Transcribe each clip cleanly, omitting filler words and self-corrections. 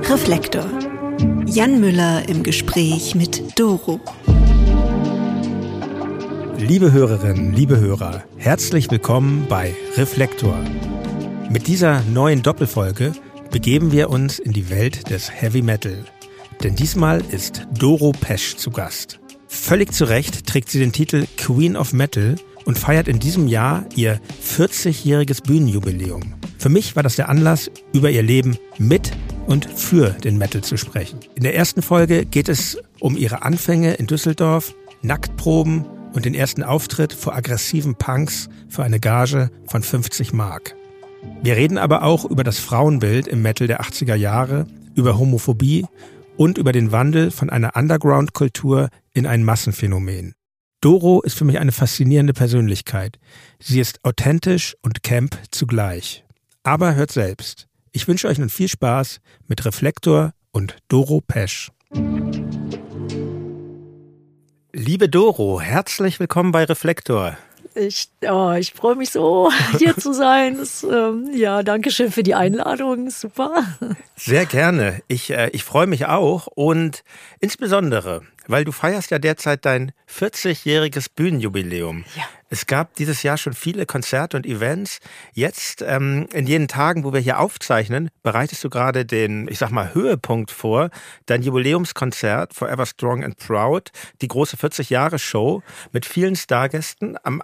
Reflektor. Jan Müller im Gespräch mit Doro. Liebe Hörerinnen, liebe Hörer, herzlich willkommen bei Reflektor. Mit dieser neuen Doppelfolge begeben wir uns in die Welt des Heavy Metal. Denn diesmal ist Doro Pesch zu Gast. Völlig zu Recht trägt sie den Titel Queen of Metal und feiert in diesem Jahr ihr 40-jähriges Bühnenjubiläum. Für mich war das der Anlass, über ihr Leben mit und für den Metal zu sprechen. In der ersten Folge geht es um ihre Anfänge in Düsseldorf, Nacktproben und den ersten Auftritt vor aggressiven Punks für eine Gage von 50 Mark. Wir reden aber auch über das Frauenbild im Metal der 80er Jahre, über Homophobie und über den Wandel von einer Underground-Kultur in ein Massenphänomen. Doro ist für mich eine faszinierende Persönlichkeit. Sie ist authentisch und Camp zugleich. Aber hört selbst. Ich wünsche euch nun viel Spaß mit Reflektor und Doro Pesch. Liebe Doro, herzlich willkommen bei Reflektor. Ich freue mich so, hier zu sein. Danke schön für die Einladung. Super. Sehr gerne. Ich freue mich auch und insbesondere, weil du feierst ja derzeit dein 40-jähriges Bühnenjubiläum. Ja. Es gab dieses Jahr schon viele Konzerte und Events. Jetzt, in jenen Tagen, wo wir hier aufzeichnen, bereitest du gerade den, Höhepunkt vor. Dein Jubiläumskonzert Forever Strong and Proud, die große 40-Jahre-Show mit vielen Stargästen am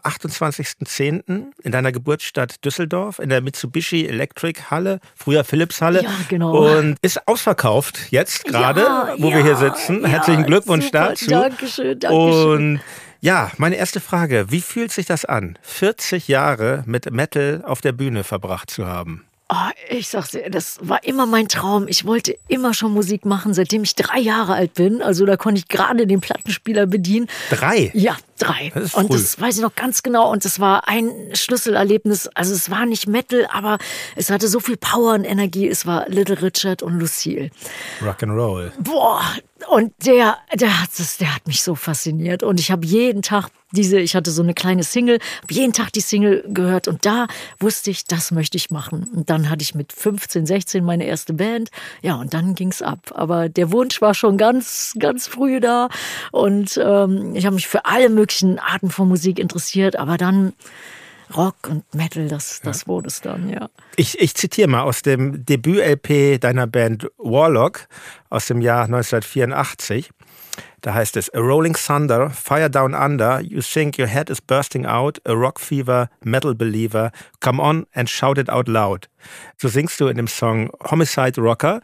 28.10. in deiner Geburtsstadt Düsseldorf in der Mitsubishi Electric Halle, früher Philips Halle. Ja, genau. Und ist ausverkauft jetzt gerade, wo wir hier sitzen. Herzlichen Glückwunsch dazu. Dankeschön. Und ja, meine erste Frage, wie fühlt sich das an, 40 Jahre mit Metal auf der Bühne verbracht zu haben? Ich sag's dir, das war immer mein Traum. Ich wollte immer schon Musik machen, seitdem ich 3 Jahre alt bin. Also da konnte ich gerade den Plattenspieler bedienen. 3? Ja, 3. Das ist früh. Und das weiß ich noch ganz genau. Und das war ein Schlüsselerlebnis. Also es war nicht Metal, aber es hatte so viel Power und Energie. Es war Little Richard und Lucille. Rock'n'Roll. Boah, und der hat mich so fasziniert. Und ich habe jeden Tag ich hatte so eine kleine Single, habe jeden Tag die Single gehört und da wusste ich, das möchte ich machen. Und dann hatte ich mit 15, 16 meine erste Band. Ja, und dann ging's ab. Aber der Wunsch war schon ganz, ganz früh da. Und ich habe mich für alle möglichen Arten von Musik interessiert. Aber dann Rock und Metal, das wurde es dann, ja. Ich zitiere mal aus dem Debüt-LP deiner Band Warlock aus dem Jahr 1984. Da heißt es, A rolling thunder, fire down under, you think your head is bursting out, a rock fever, metal believer, come on and shout it out loud. So singst du in dem Song Homicide Rocker,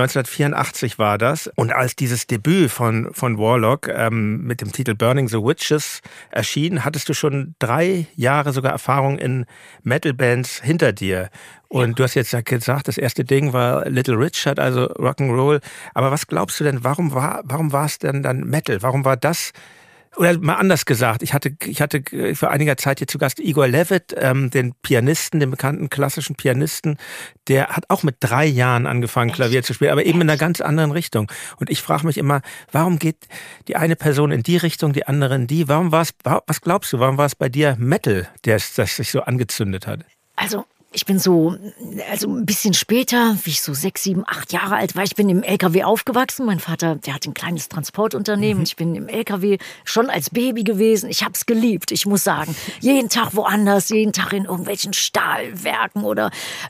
1984 war das. Und als dieses Debüt von Warlock mit dem Titel Burning the Witches erschien, hattest du schon 3 Jahre sogar Erfahrung in Metal-Bands hinter dir. Und du hast jetzt ja gesagt, das erste Ding war Little Richard, also Rock'n'Roll. Aber was glaubst du denn, warum war es denn dann Metal? Warum war das, oder mal anders gesagt, ich hatte für einiger Zeit hier zu Gast Igor Levit, den Pianisten, den bekannten klassischen Pianisten, der hat auch mit 3 Jahren angefangen, Klavier zu spielen, aber eben in einer ganz anderen Richtung. Und ich frage mich immer, warum geht die eine Person in die Richtung, die andere in die? Was glaubst du, warum war es bei dir Metal, das sich so angezündet hat? Also ich bin ein bisschen später, wie ich so 6, 7, 8 Jahre alt war, ich bin im LKW aufgewachsen. Mein Vater, der hat ein kleines Transportunternehmen. Ich bin im LKW schon als Baby gewesen. Ich habe es geliebt, ich muss sagen. Jeden Tag woanders, jeden Tag in irgendwelchen Stahlwerken oder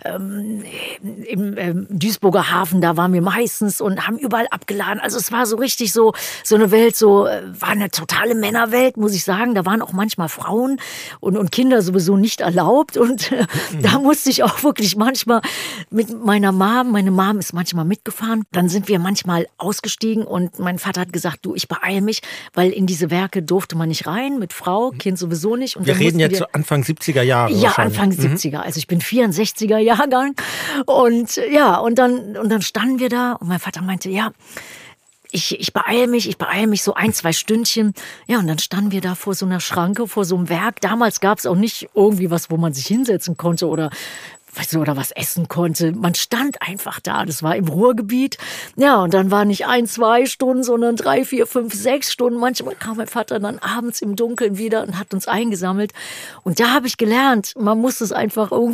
im Duisburger Hafen, da waren wir meistens und haben überall abgeladen. Also es war so richtig so eine Welt, war eine totale Männerwelt, muss ich sagen. Da waren auch manchmal Frauen und Kinder sowieso nicht erlaubt und da musste ich auch wirklich manchmal mit meiner Mom, meine Mom ist manchmal mitgefahren, dann sind wir manchmal ausgestiegen und mein Vater hat gesagt, du, ich beeile mich, weil in diese Werke durfte man nicht rein, mit Frau, Kind sowieso nicht. Und wir reden jetzt so Anfang 70er Jahre. Ja, Anfang 70er, also ich bin 64er Jahrgang und ja, und dann standen wir da und mein Vater meinte, ja, ich beeile mich so 1, 2 Stündchen. Ja, und dann standen wir da vor so einer Schranke, vor so einem Werk. Damals gab es auch nicht irgendwie was, wo man sich hinsetzen konnte oder was essen konnte. Man stand einfach da. Das war im Ruhrgebiet. Ja, und dann war nicht 1, 2 Stunden, sondern 3, 4, 5, 6 Stunden. Manchmal kam mein Vater dann abends im Dunkeln wieder und hat uns eingesammelt. Und da habe ich gelernt, man muss es einfach irgendwie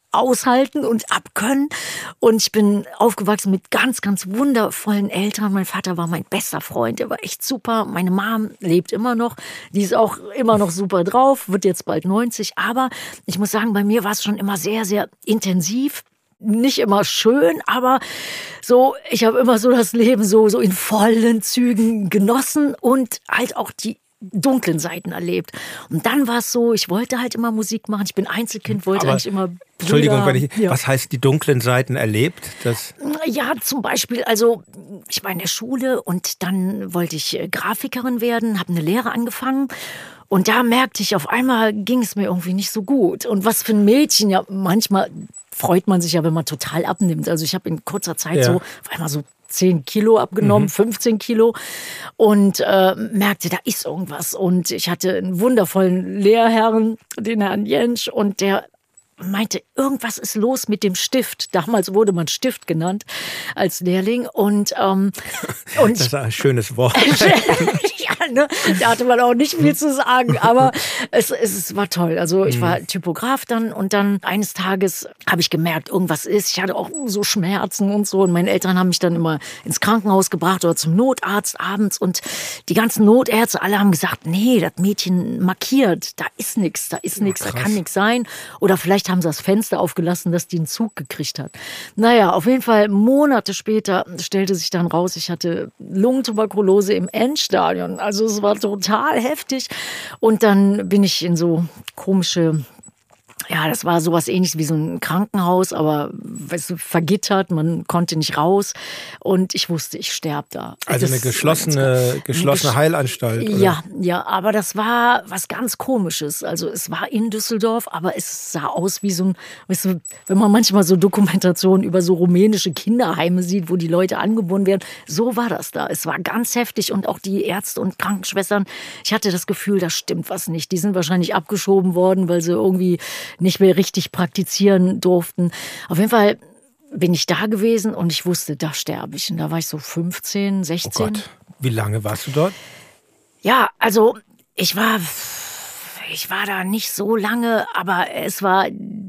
aushalten und abkönnen. Und ich bin aufgewachsen mit ganz, ganz wundervollen Eltern. Mein Vater war mein bester Freund, der war echt super. Meine Mom lebt immer noch, die ist auch immer noch super drauf, wird jetzt bald 90. Aber ich muss sagen, bei mir war es schon immer sehr, sehr intensiv. Nicht immer schön, aber so, ich habe immer so das Leben so in vollen Zügen genossen und halt auch die dunklen Seiten erlebt. Und dann war es so, ich wollte halt immer Musik machen. Ich bin Einzelkind, wollte eigentlich immer Brüder. Entschuldigung, was heißt die dunklen Seiten erlebt? Ja, zum Beispiel, also ich war in der Schule und dann wollte ich Grafikerin werden, habe eine Lehre angefangen. Und da merkte ich, auf einmal ging es mir irgendwie nicht so gut. Und was für ein Mädchen, ja, manchmal freut man sich ja, wenn man total abnimmt. Also ich habe in kurzer Zeit so auf einmal so 10 Kilo abgenommen, 15 Kilo und merkte, da ist irgendwas. Und ich hatte einen wundervollen Lehrherrn, den Herrn Jentsch, und der meinte, irgendwas ist los mit dem Stift. Damals wurde man Stift genannt als Lehrling. Und das ist ein schönes Wort. Ja, ne? Da hatte man auch nicht viel zu sagen, aber es war toll. Also ich war Typograf dann und dann eines Tages habe ich gemerkt, irgendwas ist. Ich hatte auch so Schmerzen und so und meine Eltern haben mich dann immer ins Krankenhaus gebracht oder zum Notarzt abends und die ganzen Notärzte, alle haben gesagt, nee, das Mädchen markiert, da ist nichts, da kann nichts sein. Oder vielleicht haben sie das Fenster aufgelassen, dass die einen Zug gekriegt hat. Naja, auf jeden Fall Monate später stellte sich dann raus, ich hatte Lungentuberkulose im Endstadion. Also es war total heftig. Und dann bin ich in so komische, ja, das war sowas Ähnliches wie so ein Krankenhaus, aber weißt du, vergittert, man konnte nicht raus. Und ich wusste, ich sterbe da. Also eine geschlossene Heilanstalt. Oder? Ja, aber das war was ganz Komisches. Also es war in Düsseldorf, aber es sah aus wie so ein, weißt du, wenn man manchmal so Dokumentationen über so rumänische Kinderheime sieht, wo die Leute angebunden werden, so war das da. Es war ganz heftig und auch die Ärzte und Krankenschwestern, ich hatte das Gefühl, da stimmt was nicht. Die sind wahrscheinlich abgeschoben worden, weil sie irgendwie nicht mehr richtig praktizieren durften. Auf jeden Fall bin ich da gewesen und ich wusste, da sterbe ich. Und da war ich so 15, 16. Oh Gott, wie lange warst du dort? Ja, also ich war da nicht so lange, aber es war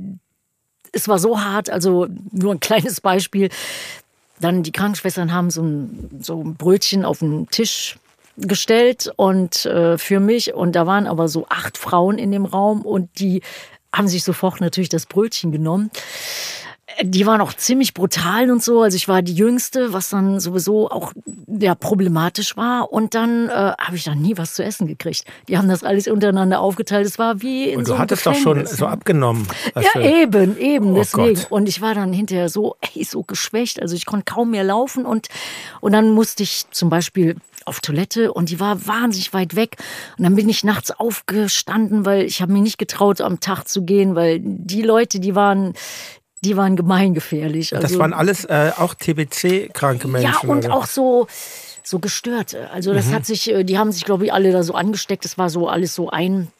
so hart. Also nur ein kleines Beispiel. Dann die Krankenschwestern haben so ein Brötchen auf den Tisch gestellt und für mich. Und da waren aber so 8 Frauen in dem Raum und die haben sich sofort natürlich das Brötchen genommen. Die waren auch ziemlich brutal und so. Also ich war die Jüngste, was dann sowieso auch ja, problematisch war. Und dann habe ich dann nie was zu essen gekriegt. Die haben das alles untereinander aufgeteilt. Es war wie in so einem Gefängnis. Und du hattest doch schon so abgenommen. Ja, eben, oh deswegen. Gott. Und ich war dann hinterher so geschwächt. Also ich konnte kaum mehr laufen. Und dann musste ich zum Beispiel auf Toilette und die war wahnsinnig weit weg. Und dann bin ich nachts aufgestanden, weil ich habe mir nicht getraut, am Tag zu gehen, weil die Leute, die waren gemeingefährlich. Also, das waren alles auch TBC-kranke Menschen? Ja, und oder? auch so Gestörte. Also das die haben sich, glaube ich, alle da so angesteckt. Das war so alles so eine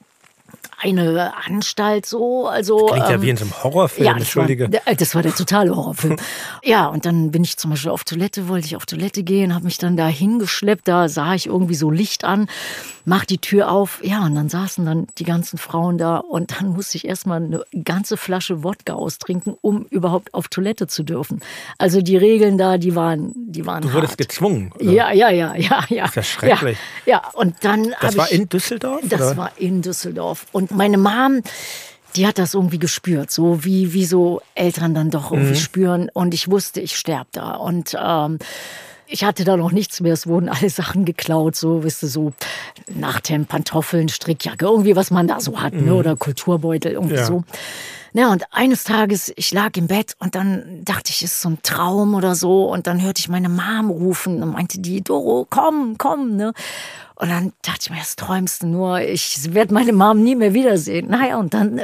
Anstalt so. Also, das klingt ja wie in so einem Horrorfilm, ja, entschuldige. Das war der totale Horrorfilm. Ja, und dann bin ich zum Beispiel wollte ich auf Toilette gehen, habe mich dann da hingeschleppt, da sah ich irgendwie so Licht an, mach die Tür auf, ja, und dann saßen dann die ganzen Frauen da und dann musste ich erstmal eine ganze Flasche Wodka austrinken, um überhaupt auf Toilette zu dürfen. Also die Regeln da, die waren Du wurdest hart. gezwungen? Oder? Ja. Das ist ja schrecklich. Ja, und dann Das war in Düsseldorf? Das war in Düsseldorf. Und meine Mom, die hat das irgendwie gespürt, so wie so Eltern dann doch irgendwie spüren. Und ich wusste, ich sterbe da. Und ich hatte da noch nichts mehr. Es wurden alle Sachen geklaut, so, weißt du, so Nachthemd, Pantoffeln, Strickjacke, irgendwie, was man da so hat, ne? Oder Kulturbeutel, irgendwie so. Ja, und eines Tages, ich lag im Bett und dann dachte ich, ist so ein Traum oder so. Und dann hörte ich meine Mom rufen und meinte die, Doro, komm, ne? Und dann dachte ich mir, das träumst du nur, ich werde meine Mom nie mehr wiedersehen. Naja, und dann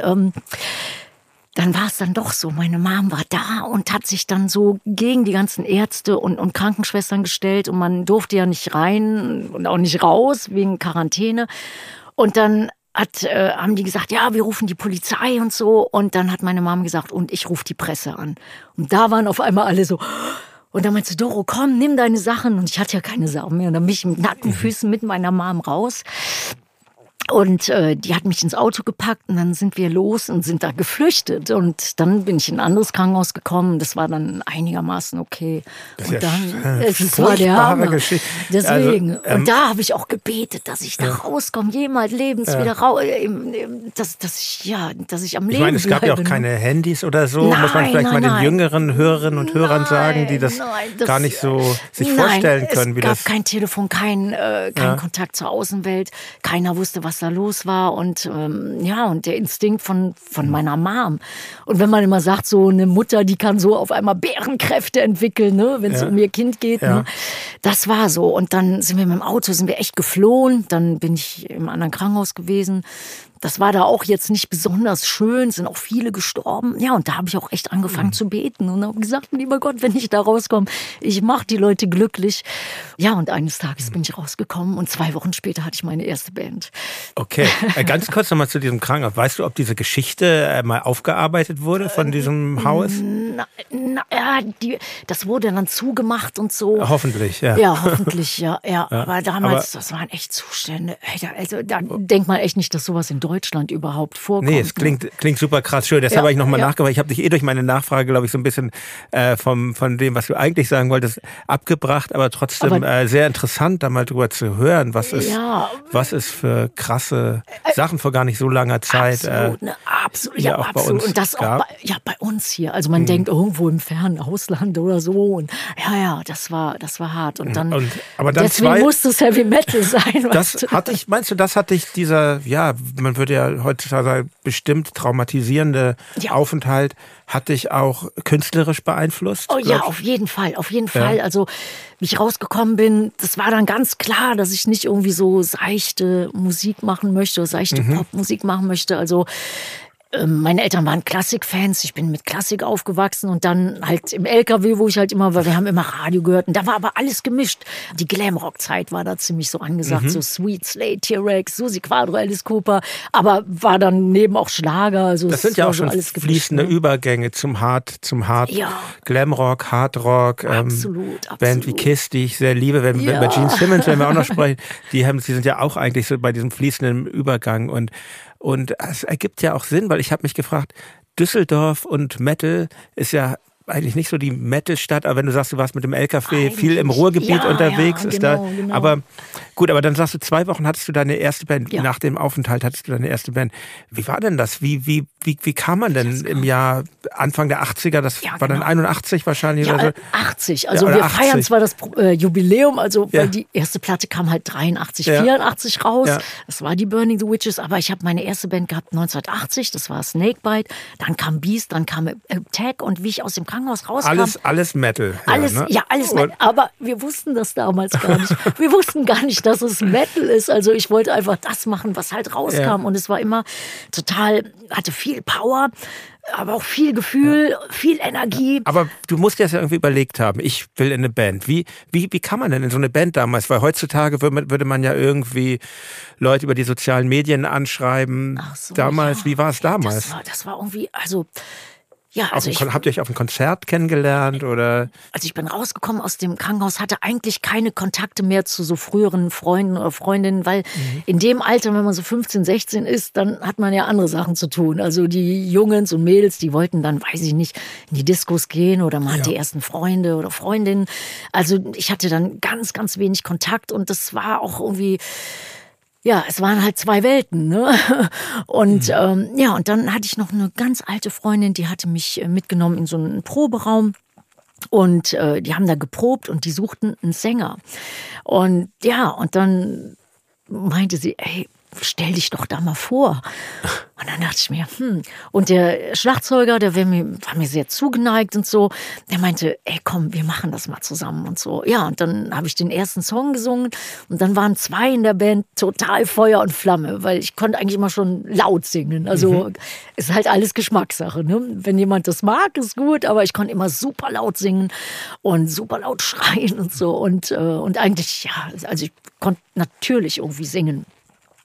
war es dann doch so. Meine Mom war da und hat sich dann so gegen die ganzen Ärzte und Krankenschwestern gestellt. Und man durfte ja nicht rein und auch nicht raus wegen Quarantäne. Und dann haben die gesagt, ja, wir rufen die Polizei und so. Und dann hat meine Mom gesagt, und ich rufe die Presse an. Und da waren auf einmal alle so. Und dann meinte sie, Doro, komm, nimm deine Sachen. Und ich hatte ja keine Sachen mehr. Und dann bin ich mit nackten Füßen mit meiner Mom raus. Und die hat mich ins Auto gepackt und dann sind wir los und sind da geflüchtet. Und dann bin ich in ein anderes Krankenhaus gekommen. Das war dann einigermaßen okay. Das und ist dann, ja es war der Hammer. Geschichte. Deswegen. Also, und da habe ich auch gebetet, dass ich da rauskomme, jemals lebens wieder raus, dass ich am Leben ich meine, es gab ja auch bleibe, keine Handys oder so. Nein, muss man vielleicht mal den nein. jüngeren Hörerinnen und Hörern sagen, die das gar nicht so sich vorstellen können, wie das. Es gab kein Telefon, kein Kontakt zur Außenwelt. Keiner wusste, was da los war und und der Instinkt von meiner Mom. Und wenn man immer sagt, so eine Mutter, die kann so auf einmal Bärenkräfte entwickeln, ne, wenn es um ihr Kind geht. Ja. Ne, das war so. Und dann sind wir mit dem Auto, echt geflohen. Dann bin ich im anderen Krankenhaus gewesen. Das war da auch jetzt nicht besonders schön, sind auch viele gestorben. Ja, und da habe ich auch echt angefangen zu beten und habe gesagt, lieber Gott, wenn ich da rauskomme, ich mache die Leute glücklich. Ja, und eines Tages bin ich rausgekommen und 2 Wochen später hatte ich meine erste Band. Okay, ganz kurz nochmal zu diesem Krankenhaus. Weißt du, ob diese Geschichte mal aufgearbeitet wurde von diesem Haus? Das wurde dann zugemacht und so. Hoffentlich, ja. Ja, hoffentlich, ja. Aber damals, das waren echt Zustände. Also da denkt man echt nicht, dass sowas in Deutschland überhaupt vorkommt. Nee, es klingt super krass schön. Deshalb habe ich nochmal nachgefragt. Ich habe dich durch meine Nachfrage, glaube ich, so ein bisschen von dem, was du eigentlich sagen wolltest, abgebracht. Aber trotzdem sehr interessant, da mal drüber zu hören, was es für krasse Sachen vor gar nicht so langer Zeit absolut. Ja, auch absolut. Bei uns und das gab. auch bei uns hier. Also man denkt irgendwo im fernen Ausland oder so. Und das war hart. Und dann, aber dann deswegen musste es Heavy Metal sein. Meinst du, das hat dich dieser, man würde ja heutzutage bestimmt traumatisierende Aufenthalt, hat dich auch künstlerisch beeinflusst? Oh ja, auf jeden Fall. Also, wie ich rausgekommen bin, das war dann ganz klar, dass ich nicht irgendwie so seichte Musik machen möchte, seichte Popmusik machen möchte. Also meine Eltern waren Klassikfans, ich bin mit Klassik aufgewachsen und dann halt im LKW, wo ich halt immer war, wir haben immer Radio gehört und da war aber alles gemischt. Die Glamrock-Zeit war da ziemlich so angesagt, so Sweet Slade, T-Rex, Susi Quadro, Alice Cooper, aber war dann neben auch Schlager. Also das sind ja auch schon alles fließende Übergänge zum Hard, Glamrock, Hardrock, absolut. Band wie Kiss, die ich sehr liebe, wenn bei Gene Simmons, wenn wir auch noch sprechen, die sind ja auch eigentlich so bei diesem fließenden Übergang und es ergibt ja auch Sinn, weil ich habe mich gefragt, Düsseldorf und Metal ist ja eigentlich nicht so die Metal-Stadt, aber wenn du sagst, du warst mit dem LKW viel im Ruhrgebiet unterwegs, ist genau. Aber gut, aber dann sagst du, 2 Wochen hattest du deine erste Band, nach dem Aufenthalt hattest du deine erste Band. Wie war denn das? Wie kam man denn im Jahr Anfang der 80er, das war dann 81 wahrscheinlich? Ja, oder so? 80, also wir 80. feiern zwar das Jubiläum, also weil die erste Platte kam halt 83, 84 raus, das war die Burning the Witches, aber ich habe meine erste Band gehabt 1980, das war Snakebite, dann kam Beast, dann kam Attack und wie ich aus dem Krankenhaus rauskam. Alles Metal. Alles Metal. Aber wir wussten das damals gar nicht. Wir wussten gar nicht, dass es Metal ist. Also ich wollte einfach das machen, was halt rauskam. Und es war immer hatte viel Power, aber auch viel Gefühl, viel Energie. Aber du musst dir das ja irgendwie überlegt haben, ich will in eine Band. Wie kann man denn in so eine Band damals? Weil heutzutage würde man ja irgendwie Leute über die sozialen Medien anschreiben. Ach so, damals, wie war es damals? Das war irgendwie, habt ihr euch auf einem Konzert kennengelernt oder? Also ich bin rausgekommen aus dem Krankenhaus, hatte eigentlich keine Kontakte mehr zu so früheren Freunden oder Freundinnen, weil in dem Alter, wenn man so 15, 16 ist, dann hat man ja andere Sachen zu tun. Also die Jungs und Mädels, die wollten dann, weiß ich nicht, in die Diskos gehen oder man hat die ersten Freunde oder Freundinnen. Also ich hatte dann ganz, ganz wenig Kontakt und das war auch irgendwie... Ja, es waren halt 2 Welten, ne? Und und dann hatte ich noch eine ganz alte Freundin, die hatte mich mitgenommen in so einen Proberaum. Und die haben da geprobt und die suchten einen Sänger. Und und dann meinte sie, ey, stell dich doch da mal vor. Und dann dachte ich mir, Und der Schlagzeuger, der war mir sehr zugeneigt und so, der meinte, ey, komm, wir machen das mal zusammen und so. Ja, und dann habe ich den ersten Song gesungen und dann waren 2 in der Band total Feuer und Flamme, weil ich konnte eigentlich immer schon laut singen. Also ist halt alles Geschmackssache, ne? Wenn jemand das mag, ist gut, aber ich konnte immer super laut singen und super laut schreien und so. Und eigentlich, also ich konnte natürlich irgendwie singen.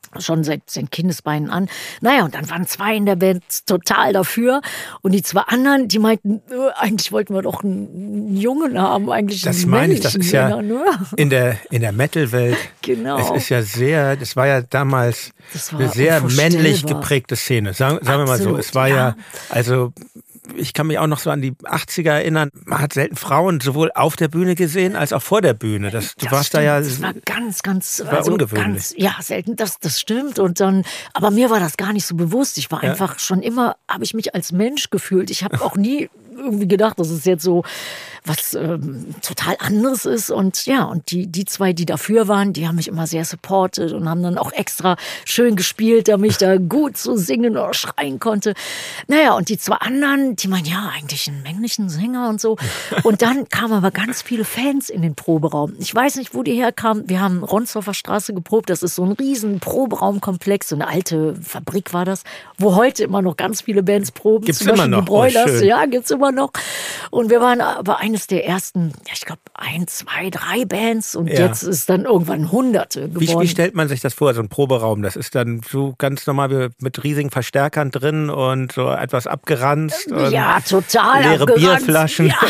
schon seit Kindesbeinen an. Naja, und dann waren 2 in der Band total dafür. Und die 2 anderen, die meinten, eigentlich wollten wir doch einen Jungen haben, eigentlich das einen meine ich, das ist Sänger, ja ne? in der Metal-Welt. Genau. Es ist ja das war ja damals eine sehr männlich geprägte Szene. Sagen wir mal so. Es war ja, also ich kann mich auch noch so an die 80er erinnern. Man hat selten Frauen sowohl auf der Bühne gesehen als auch vor der Bühne. Du warst stimmt. da ja. Das war ganz, war ungewöhnlich. Selten. Das stimmt. Und dann, aber mir war das gar nicht so bewusst. Ich war einfach schon immer, habe ich mich als Mensch gefühlt. Ich habe auch nie irgendwie gedacht, dass es jetzt so was total anderes ist. Und ja, und die 2, die dafür waren, die haben mich immer sehr supportet und haben dann auch extra schön gespielt, damit ich da gut so singen oder schreien konnte. Naja, und die 2 anderen, die meinen, ja, eigentlich einen männlichen Sänger und so. Und dann kamen aber ganz viele Fans in den Proberaum. Ich weiß nicht, wo die herkamen. Wir haben Ronsdorfer Straße geprobt. Das ist so ein riesen Proberaumkomplex. So eine alte Fabrik war das, wo heute immer noch ganz viele Bands proben. Gibt's immer noch? Die Broilers, ja, gibt's immer noch. Und wir waren aber eines der ersten, ich glaube, 1, 2, 3 Bands und jetzt ist dann irgendwann Hunderte geworden. Wie stellt man sich das vor, so ein Proberaum? Das ist dann so ganz normal mit riesigen Verstärkern drin und so etwas abgeranzt. Ja, total leere abgeranzt. Bierflaschen. Ja.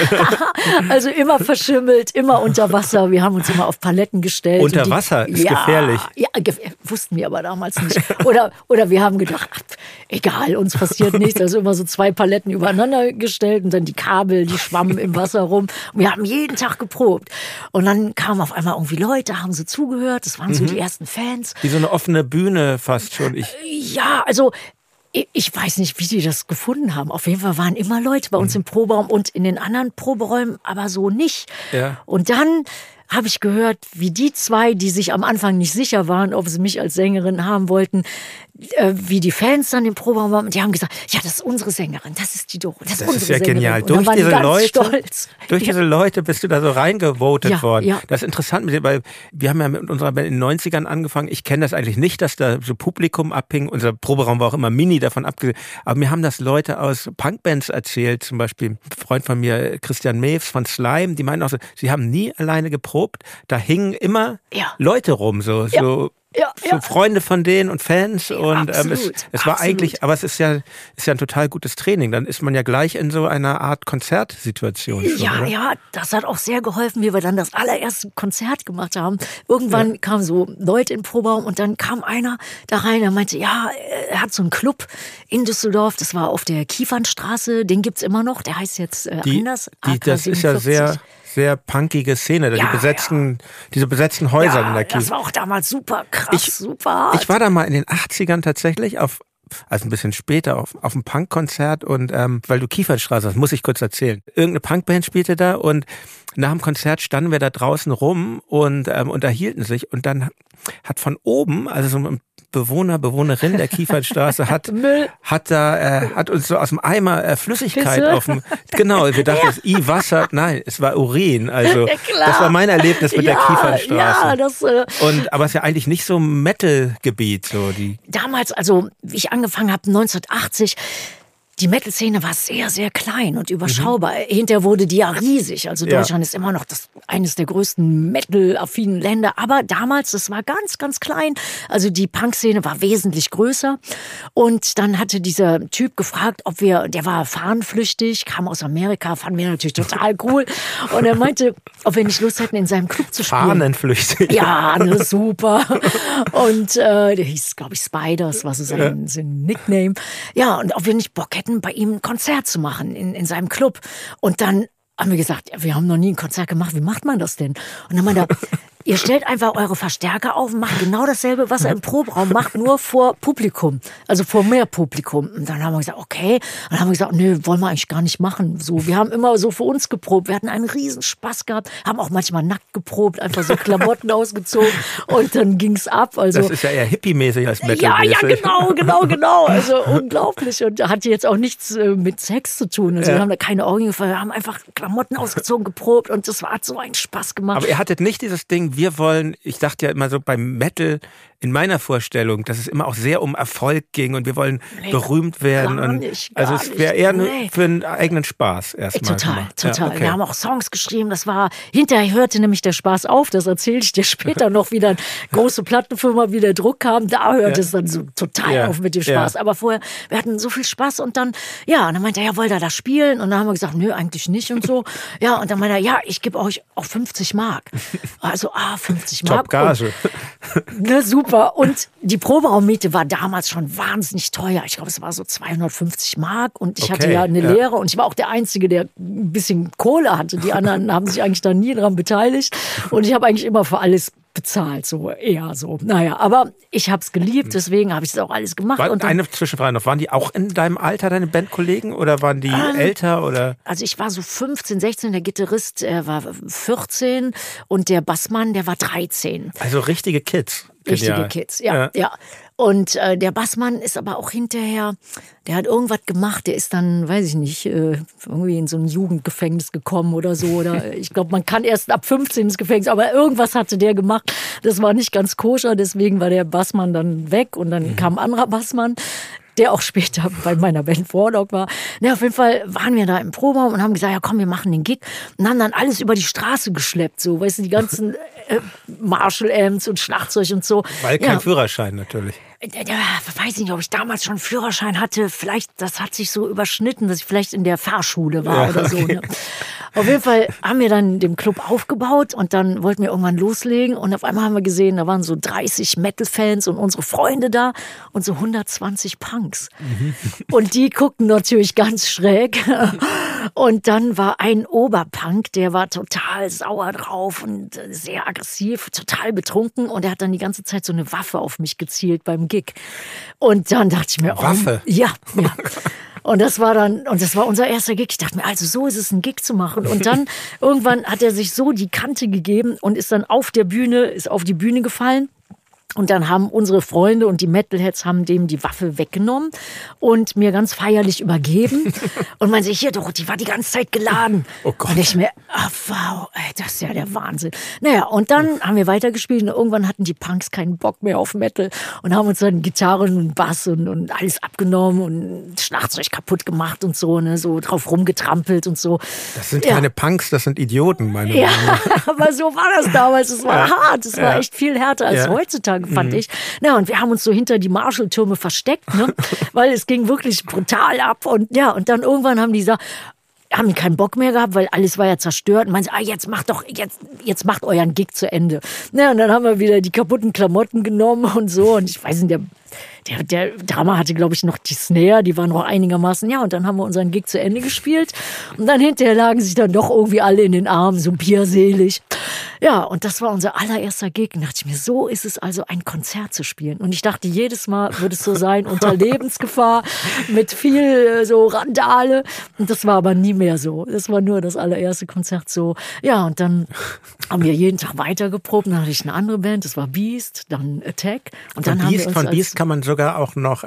Also immer verschimmelt, immer unter Wasser. Wir haben uns immer auf Paletten gestellt. Unter Wasser ist gefährlich. Ja, wussten wir aber damals nicht. Oder wir haben gedacht, egal, uns passiert nichts. Also immer so 2 Paletten übereinander gestellt und dann die Kabel, die schwammen im Wasser rum. Und wir haben jeden Tag geprobt. Und dann kamen auf einmal irgendwie Leute, haben so zugehört. Das waren so die ersten Fans. Wie so eine offene Bühne fast schon. Ja, also ich weiß nicht, wie die das gefunden haben. Auf jeden Fall waren immer Leute bei uns im Proberaum und in den anderen Proberäumen, aber so nicht. Ja. Und dann habe ich gehört, wie die 2, die sich am Anfang nicht sicher waren, ob sie mich als Sängerin haben wollten, wie die Fans dann im Proberaum waren, die haben gesagt, ja, das ist unsere Sängerin, das ist die Doro, das ist unsere ja Sängerin. Genial. Durch diese Leute bist du da so reingevotet worden. Ja. Das ist interessant, weil wir haben ja mit unserer Band in den 90ern angefangen. Ich kenne das eigentlich nicht, dass da so Publikum abhing. Unser Proberaum war auch immer mini davon abgesehen. Aber mir haben das Leute aus Punkbands erzählt, zum Beispiel ein Freund von mir, Christian Mews von Slime, die meinen auch so, sie haben nie alleine geprobt. Da hingen immer Leute rum, so Freunde von denen und Fans und es war eigentlich, aber es ist ja ein total gutes Training. Dann ist man ja gleich in so einer Art Konzertsituation. Ja, das hat auch sehr geholfen, wie wir dann das allererste Konzert gemacht haben. Irgendwann kamen so Leute in den Proberaum und dann kam einer da rein, der meinte, ja, er hat so einen Club in Düsseldorf, das war auf der Kiefernstraße, den gibt's immer noch, der heißt jetzt anders. Das ist ja sehr punkige Szene, diese besetzten Häuser in der Kiefernstraße. Das war auch damals super krass, super hart. Ich war da mal in den 80ern tatsächlich also ein bisschen später auf einem Punkkonzert und weil du Kiefernstraße hast, muss ich kurz erzählen. Irgendeine Punkband spielte da und nach dem Konzert standen wir da draußen rum und unterhielten sich und dann hat von oben, also so ein Bewohnerin der Kiefernstraße hat uns so aus dem Eimer Flüssigkeit auf dem, genau, wir dachten, es ist Wasser, nein, es war Urin, also das war mein Erlebnis mit der Kiefernstraße. Aber es ist ja eigentlich nicht so ein Metal-Gebiet, so die. Damals, also wie ich angefangen habe, 1980, die Metal-Szene war sehr, sehr klein und überschaubar. Hinterher wurde die ja riesig. Also Deutschland ist immer noch eines der größten Metal-affinen Länder. Aber damals, das war ganz, ganz klein. Also die Punk-Szene war wesentlich größer. Und dann hatte dieser Typ gefragt, der war fahnenflüchtig, kam aus Amerika, fanden wir natürlich total cool. Und er meinte, ob wir nicht Lust hätten, in seinem Club zu spielen. Fahnenflüchtig? Ja, super. Und der hieß, glaube ich, Spiders, war so sein Nickname. Ja, und ob wir nicht Bock hätten, bei ihm ein Konzert zu machen in seinem Club. Und dann haben wir gesagt, wir haben noch nie ein Konzert gemacht, wie macht man das denn? Und dann meinte er, ihr stellt einfach eure Verstärker auf und macht genau dasselbe, was er im Proberaum macht, nur vor Publikum, also vor mehr Publikum. Und dann haben wir gesagt, okay. Und dann haben wir gesagt, nö, wollen wir eigentlich gar nicht machen. So, wir haben immer so für uns geprobt. Wir hatten einen riesen Spaß gehabt, haben auch manchmal nackt geprobt, einfach so Klamotten ausgezogen und dann ging's ab. Also, das ist ja eher hippie-mäßig als Metal-mäßig. Ja, genau. Also unglaublich. Und hatte jetzt auch nichts mit Sex zu tun. Also wir haben da keine Orgien gefeiert, wir haben einfach Klamotten ausgezogen, geprobt und das hat so einen Spaß gemacht. Aber ihr hattet nicht dieses Ding, ich dachte ja immer so beim Metal, in meiner Vorstellung, dass es immer auch sehr um Erfolg ging und wir wollen berühmt werden. Also es wäre eher für einen eigenen Spaß erstmal. Total. Ja, okay. Wir haben auch Songs geschrieben, hinterher hörte nämlich der Spaß auf, das erzähle ich dir später noch, wie dann große Plattenfirma, wie der Druck kam, da hörte es dann so total auf mit dem Spaß. Aber vorher, wir hatten so viel Spaß und dann, und dann meinte er, ja, wollt ihr da spielen? Und dann haben wir gesagt, nö, eigentlich nicht und so. Ja, und dann meinte er, ja, ich gebe euch auch 50 Mark. Also, 50 Mark. Top Gage. Ne, super. Und die Proberaummiete war damals schon wahnsinnig teuer. Ich glaube, es war so 250 Mark und ich hatte ja eine Lehre und ich war auch der Einzige, der ein bisschen Kohle hatte. Die anderen haben sich eigentlich da nie dran beteiligt und ich habe eigentlich immer für alles bezahlt, so eher so. Naja, aber ich habe es geliebt, deswegen habe ich es auch alles gemacht. Und dann, eine Zwischenfrage noch, waren die auch in deinem Alter, deine Bandkollegen, oder waren die älter? Oder? Also ich war so 15, 16, der Gitarrist war 14 und der Bassmann, der war 13. Also richtige Kids. Richtige Kids, ja. Und der Bassmann ist aber auch hinterher, der hat irgendwas gemacht, der ist dann, weiß ich nicht, irgendwie in so ein Jugendgefängnis gekommen oder so. Oder ich glaube, man kann erst ab 15 ins Gefängnis, aber irgendwas hatte der gemacht. Das war nicht ganz koscher, deswegen war der Bassmann dann weg und dann kam ein anderer Bassmann, der auch später bei meiner Band Warlock war. Na, auf jeden Fall waren wir da im Proberaum und haben gesagt, ja komm, wir machen den Gig. Und haben dann alles über die Straße geschleppt, so, weißt du, die ganzen Marshall-Amps und Schlagzeug und so. Weil kein Führerschein natürlich. Weiß nicht, ob ich damals schon einen Führerschein hatte. Vielleicht, das hat sich so überschnitten, dass ich vielleicht in der Fahrschule war oder so. Ne? Auf jeden Fall haben wir dann den Club aufgebaut und dann wollten wir irgendwann loslegen und auf einmal haben wir gesehen, da waren so 30 Metal-Fans und unsere Freunde da und so 120 Punks. Und die guckten natürlich ganz schräg. Und dann war ein Oberpunk, der war total sauer drauf und sehr aggressiv, total betrunken und er hat dann die ganze Zeit so eine Waffe auf mich gezielt beim Gig. Und dann dachte ich mir, Waffe? Ja. Und das war unser erster Gig. Ich dachte mir, also so ist es, einen Gig zu machen. Und dann irgendwann hat er sich so die Kante gegeben und ist dann auf die Bühne gefallen. Und dann haben unsere Freunde und die Metalheads haben dem die Waffe weggenommen und mir ganz feierlich übergeben. Und man sagt, hier doch, die war die ganze Zeit geladen. Oh Gott. Und ich mir, wow, ey, das ist ja der Wahnsinn. Naja, und dann haben wir weitergespielt und irgendwann hatten die Punks keinen Bock mehr auf Metal und haben uns dann Gitarren und Bass und alles abgenommen und Schlagzeug kaputt gemacht und so, ne, so drauf rumgetrampelt und so. Das sind keine Punks, das sind Idioten, meine Ja, Meinung. aber so war das damals. Es war hart. Es war echt viel härter als heutzutage, fand ich. Na, und wir haben uns so hinter die Marshall-Türme versteckt, ne? Weil es ging wirklich brutal ab. Und ja, und dann irgendwann haben die keinen Bock mehr gehabt, weil alles war ja zerstört. Und meinen, jetzt macht euren Gig zu Ende. Na, und dann haben wir wieder die kaputten Klamotten genommen und so. Und ich weiß nicht, der Drama hatte, glaube ich, noch die Snare, die war noch einigermaßen, und dann haben wir unseren Gig zu Ende gespielt und dann hinterher lagen sich dann doch irgendwie alle in den Armen, so bierselig. Ja, und das war unser allererster Gig. Und dachte ich mir, so ist es also, ein Konzert zu spielen. Und ich dachte, jedes Mal würde es so sein, unter Lebensgefahr, mit viel so Randale. Und das war aber nie mehr so. Das war nur das allererste Konzert so. Ja, und dann haben wir jeden Tag weitergeprobt. Dann hatte ich eine andere Band, das war Beast, dann Attack. Und dann haben wir uns von Beast kann man sogar auch noch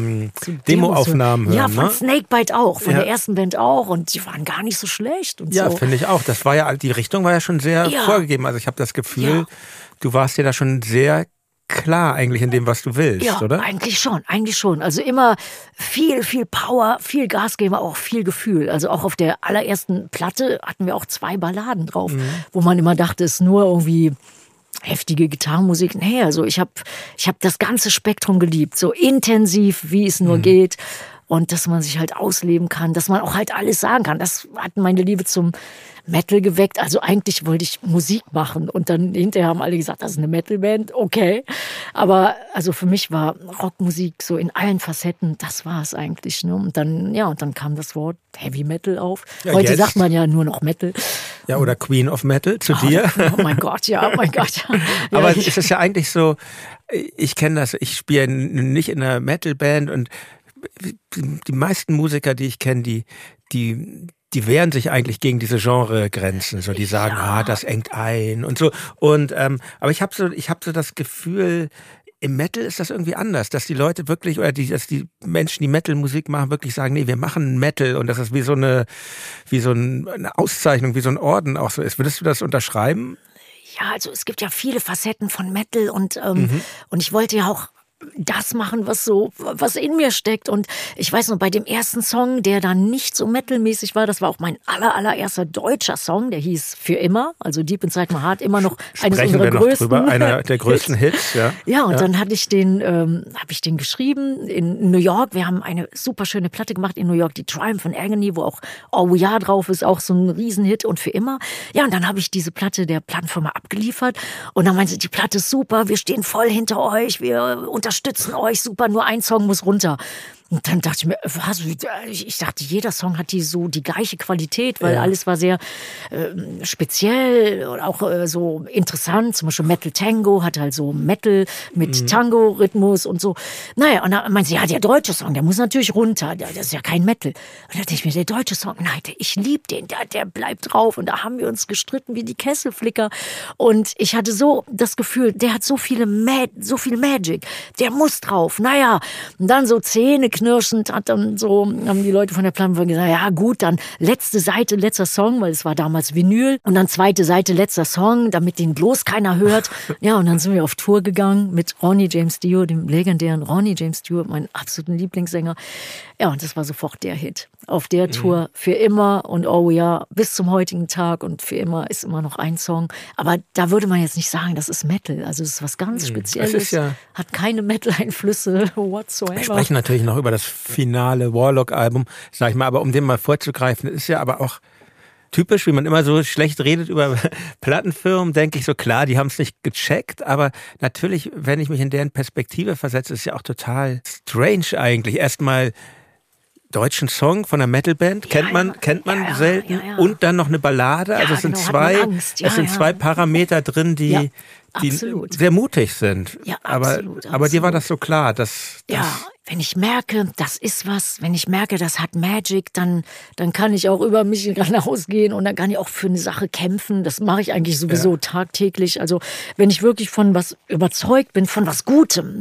Demoaufnahmen hören. Ja, von ne? Snakebite auch, von der ersten Band auch. Und die waren gar nicht so schlecht. Und ja, so. Finde ich auch. Das war ja, die Richtung war ja schon sehr vorgegeben. Also ich habe das Gefühl, du warst ja da schon sehr klar eigentlich in dem, was du willst, oder? Eigentlich schon. Also immer viel Power, viel Gas geben, aber auch viel Gefühl. Also auch auf der allerersten Platte hatten wir auch 2 Balladen drauf, wo man immer dachte, es ist nur irgendwie heftige Gitarrenmusik. Nee, also ich hab das ganze Spektrum geliebt, so intensiv, wie es nur geht. Und dass man sich halt ausleben kann, dass man auch halt alles sagen kann. Das hat meine Liebe zum Metal geweckt. Also eigentlich wollte ich Musik machen und dann hinterher haben alle gesagt, das ist eine Metalband, okay. Aber also für mich war Rockmusik so in allen Facetten, das war es eigentlich. Ne? Und dann kam das Wort Heavy Metal auf. Ja, heute sagt man ja nur noch Metal. Ja, oder Queen of Metal zu dir. Oh mein Gott, ja, oh mein Gott. Aber es ist ja eigentlich so, ich kenne das, ich spiele nicht in einer Metalband und die meisten Musiker, die ich kenne, die wehren sich eigentlich gegen diese Genregrenzen. So, die sagen, das engt ein und so. Und aber ich habe so das Gefühl, im Metal ist das irgendwie anders, dass die Leute wirklich dass die Menschen, die Metal-Musik machen, wirklich sagen, nee, wir machen Metal und das ist wie so eine Auszeichnung, wie so ein Orden auch so ist. Würdest du das unterschreiben? ja, also es gibt ja viele Facetten von Metal und ich wollte ja auch das machen, was in mir steckt. Und ich weiß noch, bei dem ersten Song, der dann nicht so metalmäßig war, das war auch mein allererster deutscher Song, der hieß Für immer, also Deep Inside My Heart, immer noch eines unserer größten. Drüber, einer der größten Hits, ja. Ja, und dann habe ich den geschrieben in New York. Wir haben eine super schöne Platte gemacht in New York, die Triumph and Agony, wo auch Oh We Are drauf ist, auch so ein Riesenhit und Für immer. Ja, und dann habe ich diese Platte der Plattenfirma abgeliefert und dann meinte sie, die Platte ist super, wir stehen voll hinter euch, wir unterstützen euch, super, nur ein Song muss runter. Und dann dachte ich mir, was? Ich dachte, jeder Song hat die gleiche Qualität, weil alles war sehr speziell und auch so interessant. Zum Beispiel Metal Tango hat halt so Metal mit Tango-Rhythmus und so. Naja, und dann meinte sie, ja, der deutsche Song, der muss natürlich runter. Das ist ja kein Metal. Und dann dachte ich mir, der deutsche Song, nein, ich liebe den, der bleibt drauf. Und da haben wir uns gestritten wie die Kesselflicker. Und ich hatte so das Gefühl, der hat so viel Magic, der muss drauf. Naja, und dann so zähneknirschend haben die Leute von der Plattenfirma gesagt, ja gut, dann letzte Seite, letzter Song, weil es war damals Vinyl und dann zweite Seite, letzter Song, damit den bloß keiner hört. Ja, und dann sind wir auf Tour gegangen mit Ronnie James Dio, dem legendären Ronnie James Dio, meinem absoluten Lieblingssänger. Ja, und das war sofort der Hit. Auf der Tour Für immer und Oh ja, bis zum heutigen Tag und Für immer ist immer noch ein Song. Aber da würde man jetzt nicht sagen, das ist Metal. Also es ist was ganz Spezielles, hat keine Metal-Einflüsse whatsoever. Wir sprechen natürlich noch über das finale Warlock-Album, sag ich mal, aber um dem mal vorzugreifen, ist ja aber auch typisch, wie man immer so schlecht redet über Plattenfirmen, denke ich so, klar, die haben es nicht gecheckt, aber natürlich, wenn ich mich in deren Perspektive versetze, ist ja auch total strange eigentlich. Erstmal deutschen Song von einer Metalband, kennt man selten. Ja. Und dann noch eine Ballade, also es sind zwei Parameter drin, die sehr mutig sind. Ja, aber dir war das so klar, dass wenn ich merke, das ist was, wenn ich merke, das hat Magic, dann kann ich auch über mich hinausgehen und dann kann ich auch für eine Sache kämpfen. Das mache ich eigentlich sowieso tagtäglich. Also wenn ich wirklich von was überzeugt bin, von was Gutem,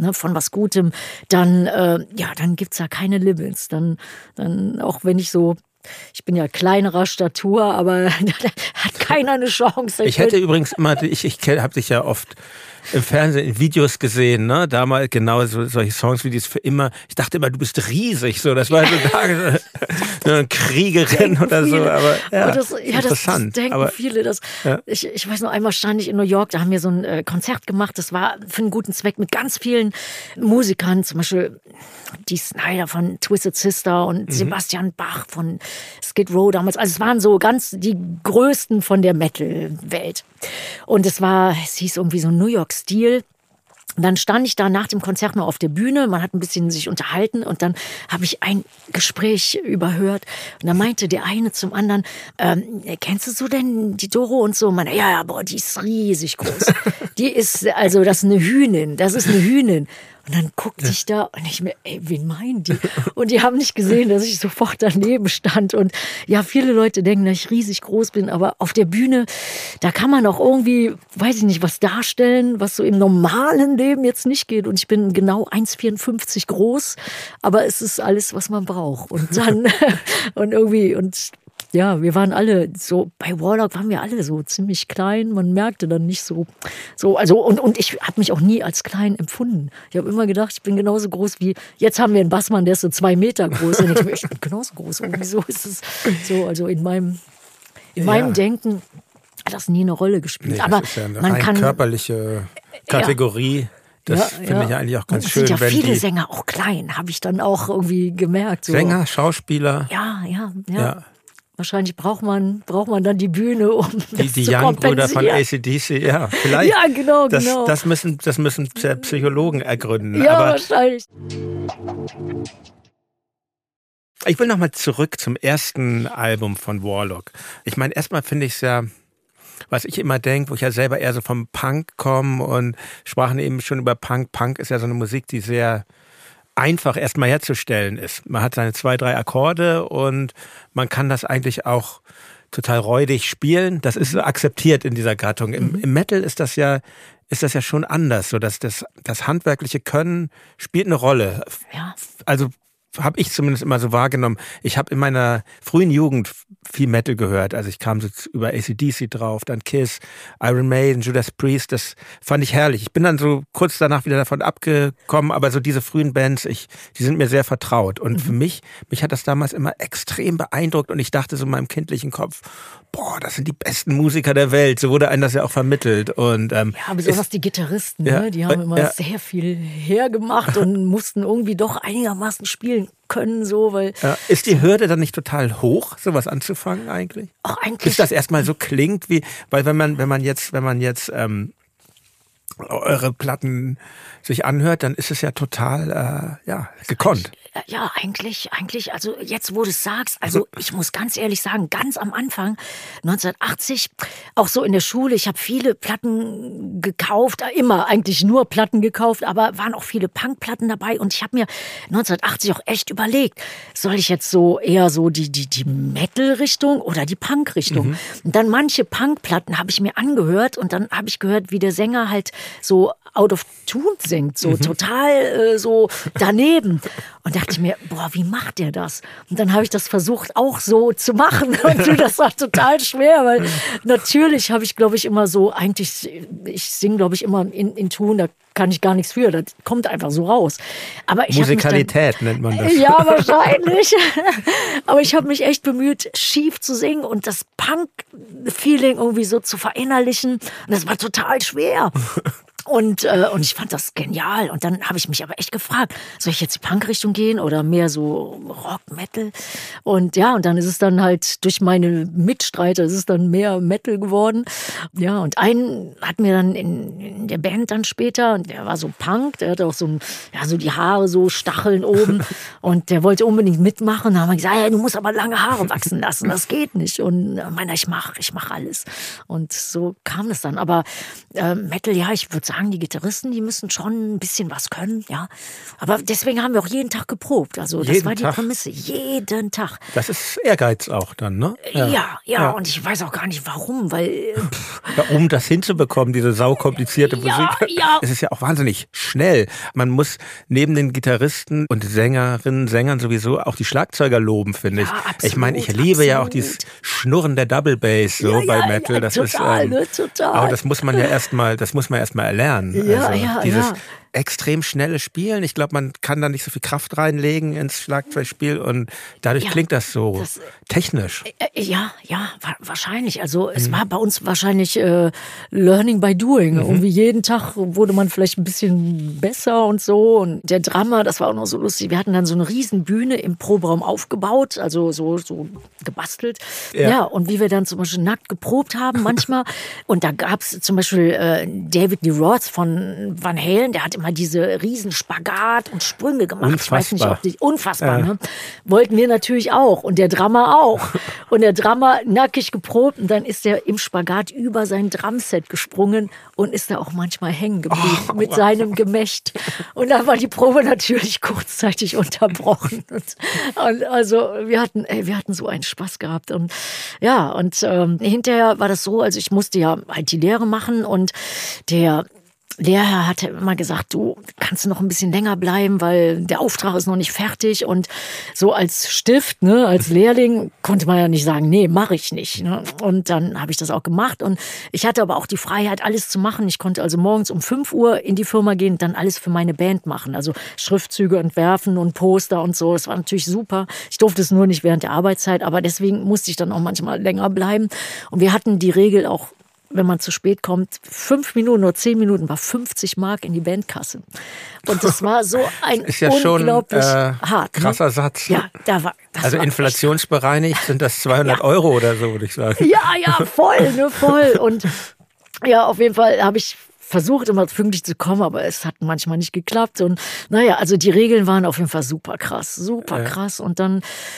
dann gibt's da keine Limits. Dann auch wenn ich bin ja kleinerer Statur, aber da hat keiner eine Chance. Ich hätte übrigens immer, ich habe dich ja oft im Fernsehen in Videos gesehen, ne? Damals genau solche Songs wie dieses Für immer. Ich dachte immer, du bist riesig, so. Das war so eine Kriegerin oder so. Aber interessant. Das denken viele. Ich weiß noch, einmal stand ich in New York, da haben wir so ein Konzert gemacht. Das war für einen guten Zweck mit ganz vielen Musikern, zum Beispiel Dee Snider von Twisted Sister und Sebastian Bach von Skid Row damals. Also es waren so ganz die Größten von der Metal-Welt. Und es hieß irgendwie so New York-Stil. Und dann stand ich da nach dem Konzert noch auf der Bühne, man hat ein bisschen sich unterhalten und dann habe ich ein Gespräch überhört und da meinte der eine zum anderen, kennst du so denn die Doro und so? Und man, ja, boah, die ist riesig groß. Das ist eine Hühnin, Und dann guckte ich da und ich mir, wen meinen die? Und die haben nicht gesehen, dass ich sofort daneben stand. Und ja, viele Leute denken, dass ich riesig groß bin, aber auf der Bühne, da kann man auch irgendwie, weiß ich nicht, was darstellen, was so im normalen Leben jetzt nicht geht. Und ich bin genau 1,54 groß, aber es ist alles, was man braucht. Und dann, ja, wir waren alle so, bei Warlock waren wir alle so ziemlich klein. Man merkte dann nicht und ich habe mich auch nie als klein empfunden. Ich habe immer gedacht, ich bin genauso groß wie, jetzt haben wir einen Bassmann, der ist so 2 Meter groß. Und ich bin genauso groß. Und wieso ist es so, also in meinem Denken hat das nie eine Rolle gespielt. Nee, aber das ist ja eine man kann körperliche Kategorie. Das finde ich eigentlich auch ganz schön. Sind ja viele Sänger auch klein, habe ich dann auch irgendwie gemerkt. So. Sänger, Schauspieler. Ja. Wahrscheinlich braucht man dann die Bühne, um das die zu Young-Brüder von AC/DC, ja, vielleicht. Ja, genau. Das müssen Psychologen ergründen. Ja, aber wahrscheinlich. Ich will nochmal zurück zum ersten Album von Warlock. Ich meine, erstmal finde ich es ja, was ich immer denke, wo ich ja selber eher so vom Punk komme und sprachen eben schon über Punk. Punk ist ja so eine Musik, die sehr einfach erstmal herzustellen ist. Man hat seine 2, 3 Akkorde und man kann das eigentlich auch total räudig spielen. Das ist so akzeptiert in dieser Gattung. Im Metal ist das ja schon anders, so dass das handwerkliche Können spielt eine Rolle. Ja. Also habe ich zumindest immer so wahrgenommen. Ich habe in meiner frühen Jugend viel Metal gehört. Also ich kam so über AC/DC drauf, dann Kiss, Iron Maiden, Judas Priest. Das fand ich herrlich. Ich bin dann so kurz danach wieder davon abgekommen, aber so diese frühen Bands, die sind mir sehr vertraut. Und für mich hat das damals immer extrem beeindruckt und ich dachte so in meinem kindlichen Kopf, boah, das sind die besten Musiker der Welt. So wurde einem das ja auch vermittelt. Und, ja, besonders die Gitarristen, ne? Die haben immer sehr viel hergemacht und mussten irgendwie doch einigermaßen spielen können, so, weil. Ja. Ist die Hürde dann nicht total hoch, sowas anzufangen eigentlich? Auch eigentlich. Bis das erstmal so klingt wie, weil wenn man jetzt eure Platten sich anhört, dann ist es ja total gekonnt. Ja, eigentlich, also jetzt, wo du es sagst, also ich muss ganz ehrlich sagen, ganz am Anfang, 1980, auch so in der Schule, ich habe viele Platten gekauft, immer eigentlich nur Platten gekauft, aber waren auch viele Punkplatten dabei und ich habe mir 1980 auch echt überlegt, soll ich jetzt so eher so die Metal-Richtung oder die Punk-Richtung? Und dann manche Punkplatten habe ich mir angehört und dann habe ich gehört, wie der Sänger halt so out of tune singt, so total so daneben. Und dachte ich mir, boah, wie macht der das? Und dann habe ich das versucht, auch so zu machen. Und das war total schwer, weil natürlich habe ich, glaube ich, immer so, ich singe, glaube ich, immer in Ton, da kann ich gar nichts für, das kommt einfach so raus. Aber ich Musikalität nennt man das. Ja, wahrscheinlich. Aber ich habe mich echt bemüht, schief zu singen und das Punk-Feeling irgendwie so zu verinnerlichen. Und das war total schwer. Und ich fand das genial. Und dann habe ich mich aber echt gefragt, soll ich jetzt die Punk-Richtung gehen oder mehr so Rock, Metal? Und ja, und dann ist es dann halt durch meine Mitstreiter, ist es dann mehr Metal geworden. Ja, und einen hat mir dann in der Band dann später, und der war so Punk, der hatte auch so die Haare so Stacheln oben und der wollte unbedingt mitmachen. Da haben wir gesagt, ja, du musst aber lange Haare wachsen lassen, das geht nicht. Und ich mach alles. Und so kam es dann. Aber Metal, ja, ich würde sagen, die Gitarristen, die müssen schon ein bisschen was können, ja. Aber deswegen haben wir auch jeden Tag geprobt. Also das war die Prämisse. Jeden Tag. Das ist Ehrgeiz auch dann, ne? Ja. Und ich weiß auch gar nicht warum, weil. Um das hinzubekommen, diese saukomplizierte Musik. Ja. Es ist ja auch wahnsinnig schnell. Man muss neben den Gitarristen und Sängern sowieso auch die Schlagzeuger loben, finde ich. Absolut, ich meine, ich liebe ja auch dieses Schnurren der Double Bass so bei Metal. Das total, ist, total. Aber das muss man ja erstmal erlernen. Dieses extrem schnelle Spielen. Ich glaube, man kann da nicht so viel Kraft reinlegen ins Schlagzeugspiel und dadurch klingt das so technisch. Ja, wahrscheinlich. Also es war bei uns wahrscheinlich Learning by Doing. Irgendwie jeden Tag wurde man vielleicht ein bisschen besser und so. Und der Drummer, das war auch noch so lustig. Wir hatten dann so eine riesen Bühne im Proberaum aufgebaut, also so gebastelt. Ja, und wie wir dann zum Beispiel nackt geprobt haben manchmal. Und da gab es zum Beispiel David Lee Roth von Van Halen, der hat immer diese riesen Spagat und Sprünge gemacht. Unfassbar. Ich weiß nicht, unfassbar. Ne? Wollten wir natürlich auch und der Drummer auch. Und der Drummer nackig geprobt und dann ist er im Spagat über sein Drumset gesprungen und ist da auch manchmal hängen geblieben mit seinem Gemächt. Und da war die Probe natürlich kurzzeitig unterbrochen. Und also wir hatten so einen Spaß gehabt. Und ja, und hinterher war das so, also ich musste ja halt die Lehre machen und der Lehrer hat immer gesagt, du kannst noch ein bisschen länger bleiben, weil der Auftrag ist noch nicht fertig. Und so als Stift, ne, als Lehrling konnte man ja nicht sagen, nee, mache ich nicht. Ne? Und dann habe ich das auch gemacht. Und ich hatte aber auch die Freiheit, alles zu machen. Ich konnte also morgens um 5 Uhr in die Firma gehen und dann alles für meine Band machen. Also Schriftzüge entwerfen und Poster und so. Das war natürlich super. Ich durfte es nur nicht während der Arbeitszeit, aber deswegen musste ich dann auch manchmal länger bleiben. Und wir hatten die Regel auch, wenn man zu spät kommt, 5 Minuten oder 10 Minuten war 50 Mark in die Bandkasse. Und das war so ein ist ja unglaublich schon, hart. krasser Satz. Ja, also inflationsbereinigt sind das 200 Euro oder so, würde ich sagen. Ja, voll. Und ja, auf jeden Fall habe ich versucht, immer pünktlich zu kommen, aber es hat manchmal nicht geklappt. Und naja, also die Regeln waren auf jeden Fall super krass. Und dann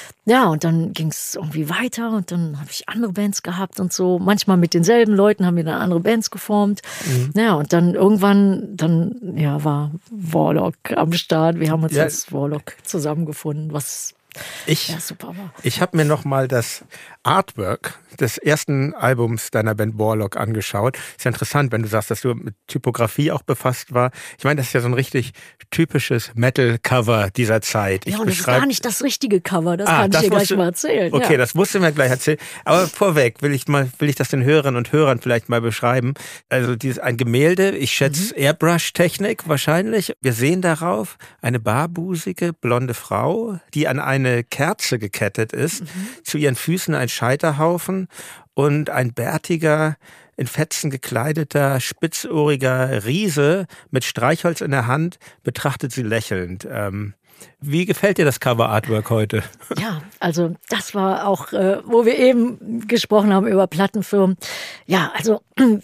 ging es irgendwie weiter und dann habe ich andere Bands gehabt und so. Manchmal mit denselben Leuten haben wir dann andere Bands geformt. Ja, und dann irgendwann, war Warlock am Start. Wir haben uns als Warlock zusammengefunden, was super war. Ich habe mir nochmal das Artwork des ersten Albums deiner Band Warlock angeschaut. Ist ja interessant, wenn du sagst, dass du mit Typografie auch befasst war. Ich meine, das ist ja so ein richtig typisches Metal-Cover dieser Zeit. Ja, und das ist gar nicht das richtige Cover, das kann ich dir gleich mal erzählen. Okay, das musst du mir gleich erzählen. Aber vorweg will ich das den Hörerinnen und Hörern vielleicht mal beschreiben. Also ein Gemälde, ich schätze Airbrush-Technik wahrscheinlich. Wir sehen darauf eine barbusige, blonde Frau, die an eine Kerze gekettet ist. Zu ihren Füßen ein Scheiterhaufen und ein bärtiger, in Fetzen gekleideter, spitzohriger Riese mit Streichholz in der Hand betrachtet sie lächelnd. Wie gefällt dir das Cover-Artwork heute? Ja, also das war auch, wo wir eben gesprochen haben über Plattenfirmen. Ja, also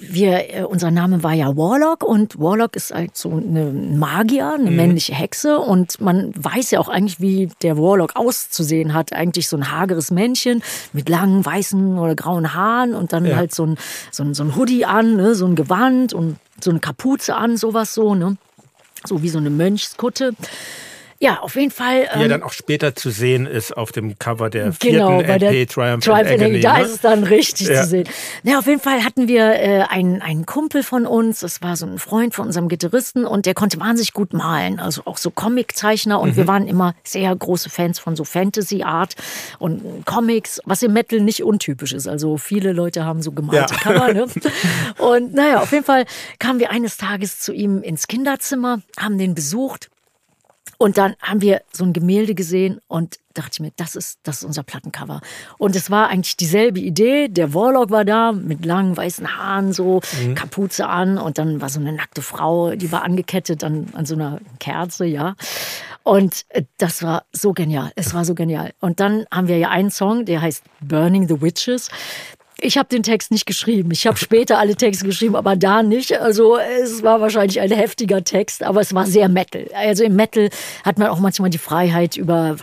unser Name war ja Warlock und Warlock ist halt so eine Magier, eine männliche Hexe und man weiß ja auch eigentlich, wie der Warlock auszusehen hat. Eigentlich so ein hageres Männchen mit langen weißen oder grauen Haaren und dann halt so ein Hoodie an, ne, so ein Gewand und so eine Kapuze an, sowas so, ne, so wie so eine Mönchskutte. Ja, auf jeden Fall. Die ja dann auch später zu sehen ist auf dem Cover der vierten LP, Triumph and Agony. Da ist es dann richtig zu sehen. Ja, auf jeden Fall hatten wir einen Kumpel von uns, das war so ein Freund von unserem Gitarristen und der konnte wahnsinnig gut malen, also auch so Comiczeichner und wir waren immer sehr große Fans von so Fantasy-Art und Comics, was im Metal nicht untypisch ist. Also viele Leute haben so gemalte Cover. Ne? Und naja, auf jeden Fall kamen wir eines Tages zu ihm ins Kinderzimmer, haben den besucht. Und dann haben wir so ein Gemälde gesehen und dachte ich mir, das ist unser Plattencover. Und es war eigentlich dieselbe Idee. Der Warlock war da mit langen weißen Haaren, so Kapuze an. Und dann war so eine nackte Frau, die war angekettet an so einer Kerze, ja. Und das war so genial. Es war so genial. Und dann haben wir ja einen Song, der heißt Burning the Witches. Ich habe den Text nicht geschrieben. Ich habe später alle Texte geschrieben, aber da nicht. Also es war wahrscheinlich ein heftiger Text, aber es war sehr Metal. Also im Metal hat man auch manchmal die Freiheit über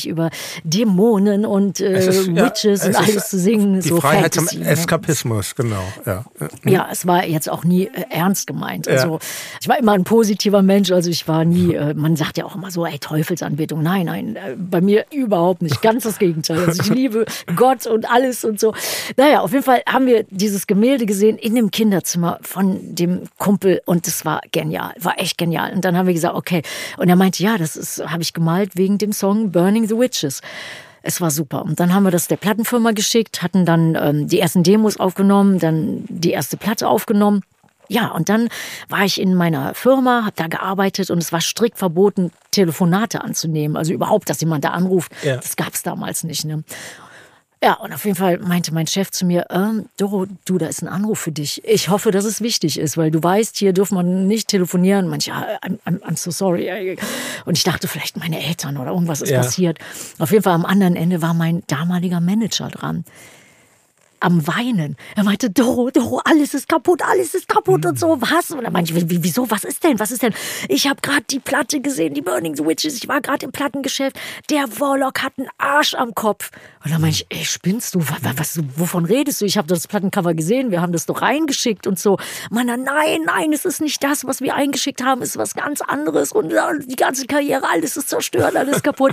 Dämonen und Witches und alles zu singen. Die so Freiheit Fantasy, zum Eskapismus, genau. Ja, es war jetzt auch nie ernst gemeint. Also ich war immer ein positiver Mensch. Also ich war nie, man sagt ja auch immer so, ey, Teufelsanbetung. Nein, bei mir überhaupt nicht. Ganz das Gegenteil. Also ich liebe Gott und alles und so. Naja, auf jeden Fall haben wir dieses Gemälde gesehen in dem Kinderzimmer von dem Kumpel und das war genial, war echt genial. Und dann haben wir gesagt, okay. Und er meinte, ja, habe ich gemalt wegen dem Song Burning the Witches. Es war super. Und dann haben wir das der Plattenfirma geschickt, hatten dann die ersten Demos aufgenommen, dann die erste Platte aufgenommen. Ja, und dann war ich in meiner Firma, habe da gearbeitet und es war strikt verboten, Telefonate anzunehmen. Also überhaupt, dass jemand da anruft, das gab es damals nicht, ne? Ja, und auf jeden Fall meinte mein Chef zu mir, Doro, da ist ein Anruf für dich. Ich hoffe, dass es wichtig ist, weil du weißt, hier darf man nicht telefonieren. Manche, I'm so sorry. Und ich dachte, vielleicht meine Eltern oder irgendwas ist passiert. Auf jeden Fall am anderen Ende war mein damaliger Manager dran. Am Weinen. Er meinte, Doro, alles ist kaputt und so. Was? Und er meinte, wieso, was ist denn? Ich habe gerade die Platte gesehen, die Burning the Witches. Ich war gerade im Plattengeschäft. Der Warlock hat einen Arsch am Kopf. Und dann meinte ich, ey, spinnst du? Wovon redest du? Ich habe das Plattencover gesehen, wir haben das doch reingeschickt und so. Meiner, nein, es ist nicht das, was wir eingeschickt haben, es ist was ganz anderes und die ganze Karriere, alles ist zerstört, alles kaputt.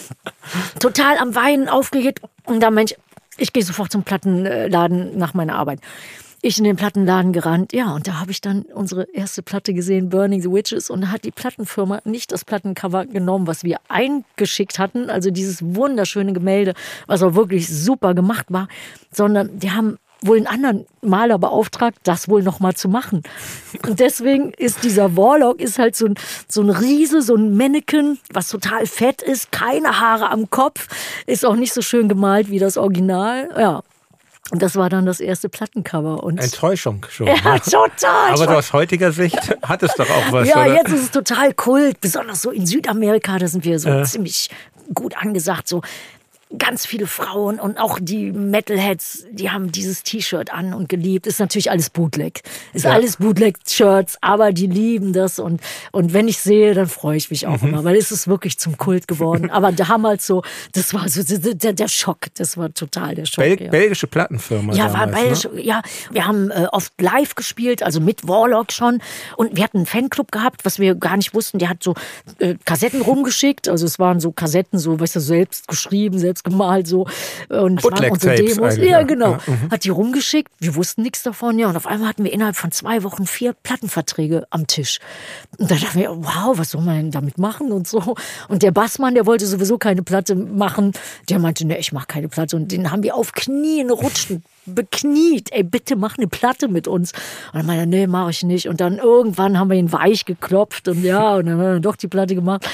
Total am Weinen, aufgeregt. Und dann meinte ich gehe sofort zum Plattenladen nach meiner Arbeit. Ich in den Plattenladen gerannt, ja, und da habe ich dann unsere erste Platte gesehen, Burning the Witches, und da hat die Plattenfirma nicht das Plattencover genommen, was wir eingeschickt hatten, also dieses wunderschöne Gemälde, was auch wirklich super gemacht war, sondern die haben wohl einen anderen Maler beauftragt, das wohl noch mal zu machen. Und deswegen ist dieser Warlock ist halt so ein Riese, so ein Mannequin, was total fett ist, keine Haare am Kopf, ist auch nicht so schön gemalt wie das Original. Ja. Und das war dann das erste Plattencover. Und Enttäuschung schon. Ja, total. Aber aus heutiger Sicht hat es doch auch was, ja, oder? Jetzt ist es total Kult, besonders so in Südamerika, da sind wir so ziemlich gut angesagt, so. ganz viele Frauen und auch die Metalheads, die haben dieses T-Shirt an und geliebt. Ist natürlich alles Bootleg. Ist alles Bootleg-Shirts, aber die lieben das und wenn ich sehe, dann freue ich mich auch immer, weil es ist wirklich zum Kult geworden. Aber damals so, das war so der Schock. Das war total der Schock. Belgische Plattenfirma. Ja, damals, war belgisch. Ne? Ja, wir haben oft live gespielt, also mit Warlock schon. Und wir hatten einen Fanclub gehabt, was wir gar nicht wussten. Der hat so Kassetten rumgeschickt. Also es waren so Kassetten, so, weißt du, selbst geschrieben, selbst gemalt, so. Und es waren unsere Demos. Ja, genau. Ja, hat die rumgeschickt. Wir wussten nichts davon. Ja, und auf einmal hatten wir innerhalb von 2 Wochen 4 Plattenverträge am Tisch. Und da dachten wir, wow, was soll man denn damit machen und so. Und der Bassmann, der wollte sowieso keine Platte machen. Der meinte, ne, ich mache keine Platte. Und den haben wir auf Knien rutschen, bekniet. Ey, bitte mach eine Platte mit uns. Und dann meinte er, nee, mache ich nicht. Und dann irgendwann haben wir ihn weich geklopft und ja, und dann haben wir doch die Platte gemacht.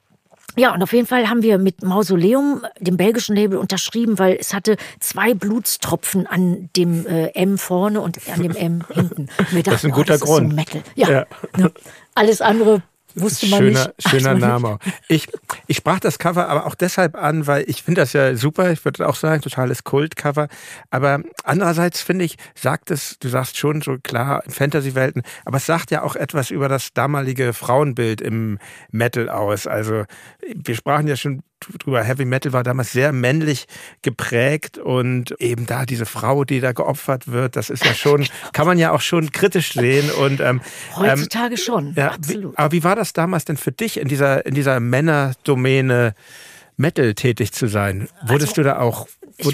Ja, und auf jeden Fall haben wir mit Mausoleum, dem belgischen Label, unterschrieben, weil es hatte 2 Blutstropfen an dem M vorne und an dem M hinten. Und das ist ein guter Grund. So Metal. Ja. Ne? Alles andere wusste man nicht. Schöner Name. Ich sprach das Cover aber auch deshalb an, weil ich finde das ja super. Ich würde auch sagen, totales Kultcover. Aber andererseits finde ich, du sagst schon so klar, Fantasy-Welten, aber es sagt ja auch etwas über das damalige Frauenbild im Metal aus. Also wir sprachen ja schon drüber, Heavy Metal war damals sehr männlich geprägt und eben da diese Frau, die da geopfert wird, das ist ja schon, kann man ja auch schon kritisch sehen. Und heutzutage schon, ja, absolut. Aber wie war das damals denn für dich in dieser Männerdomäne Metal tätig zu sein? Wurdest du da auch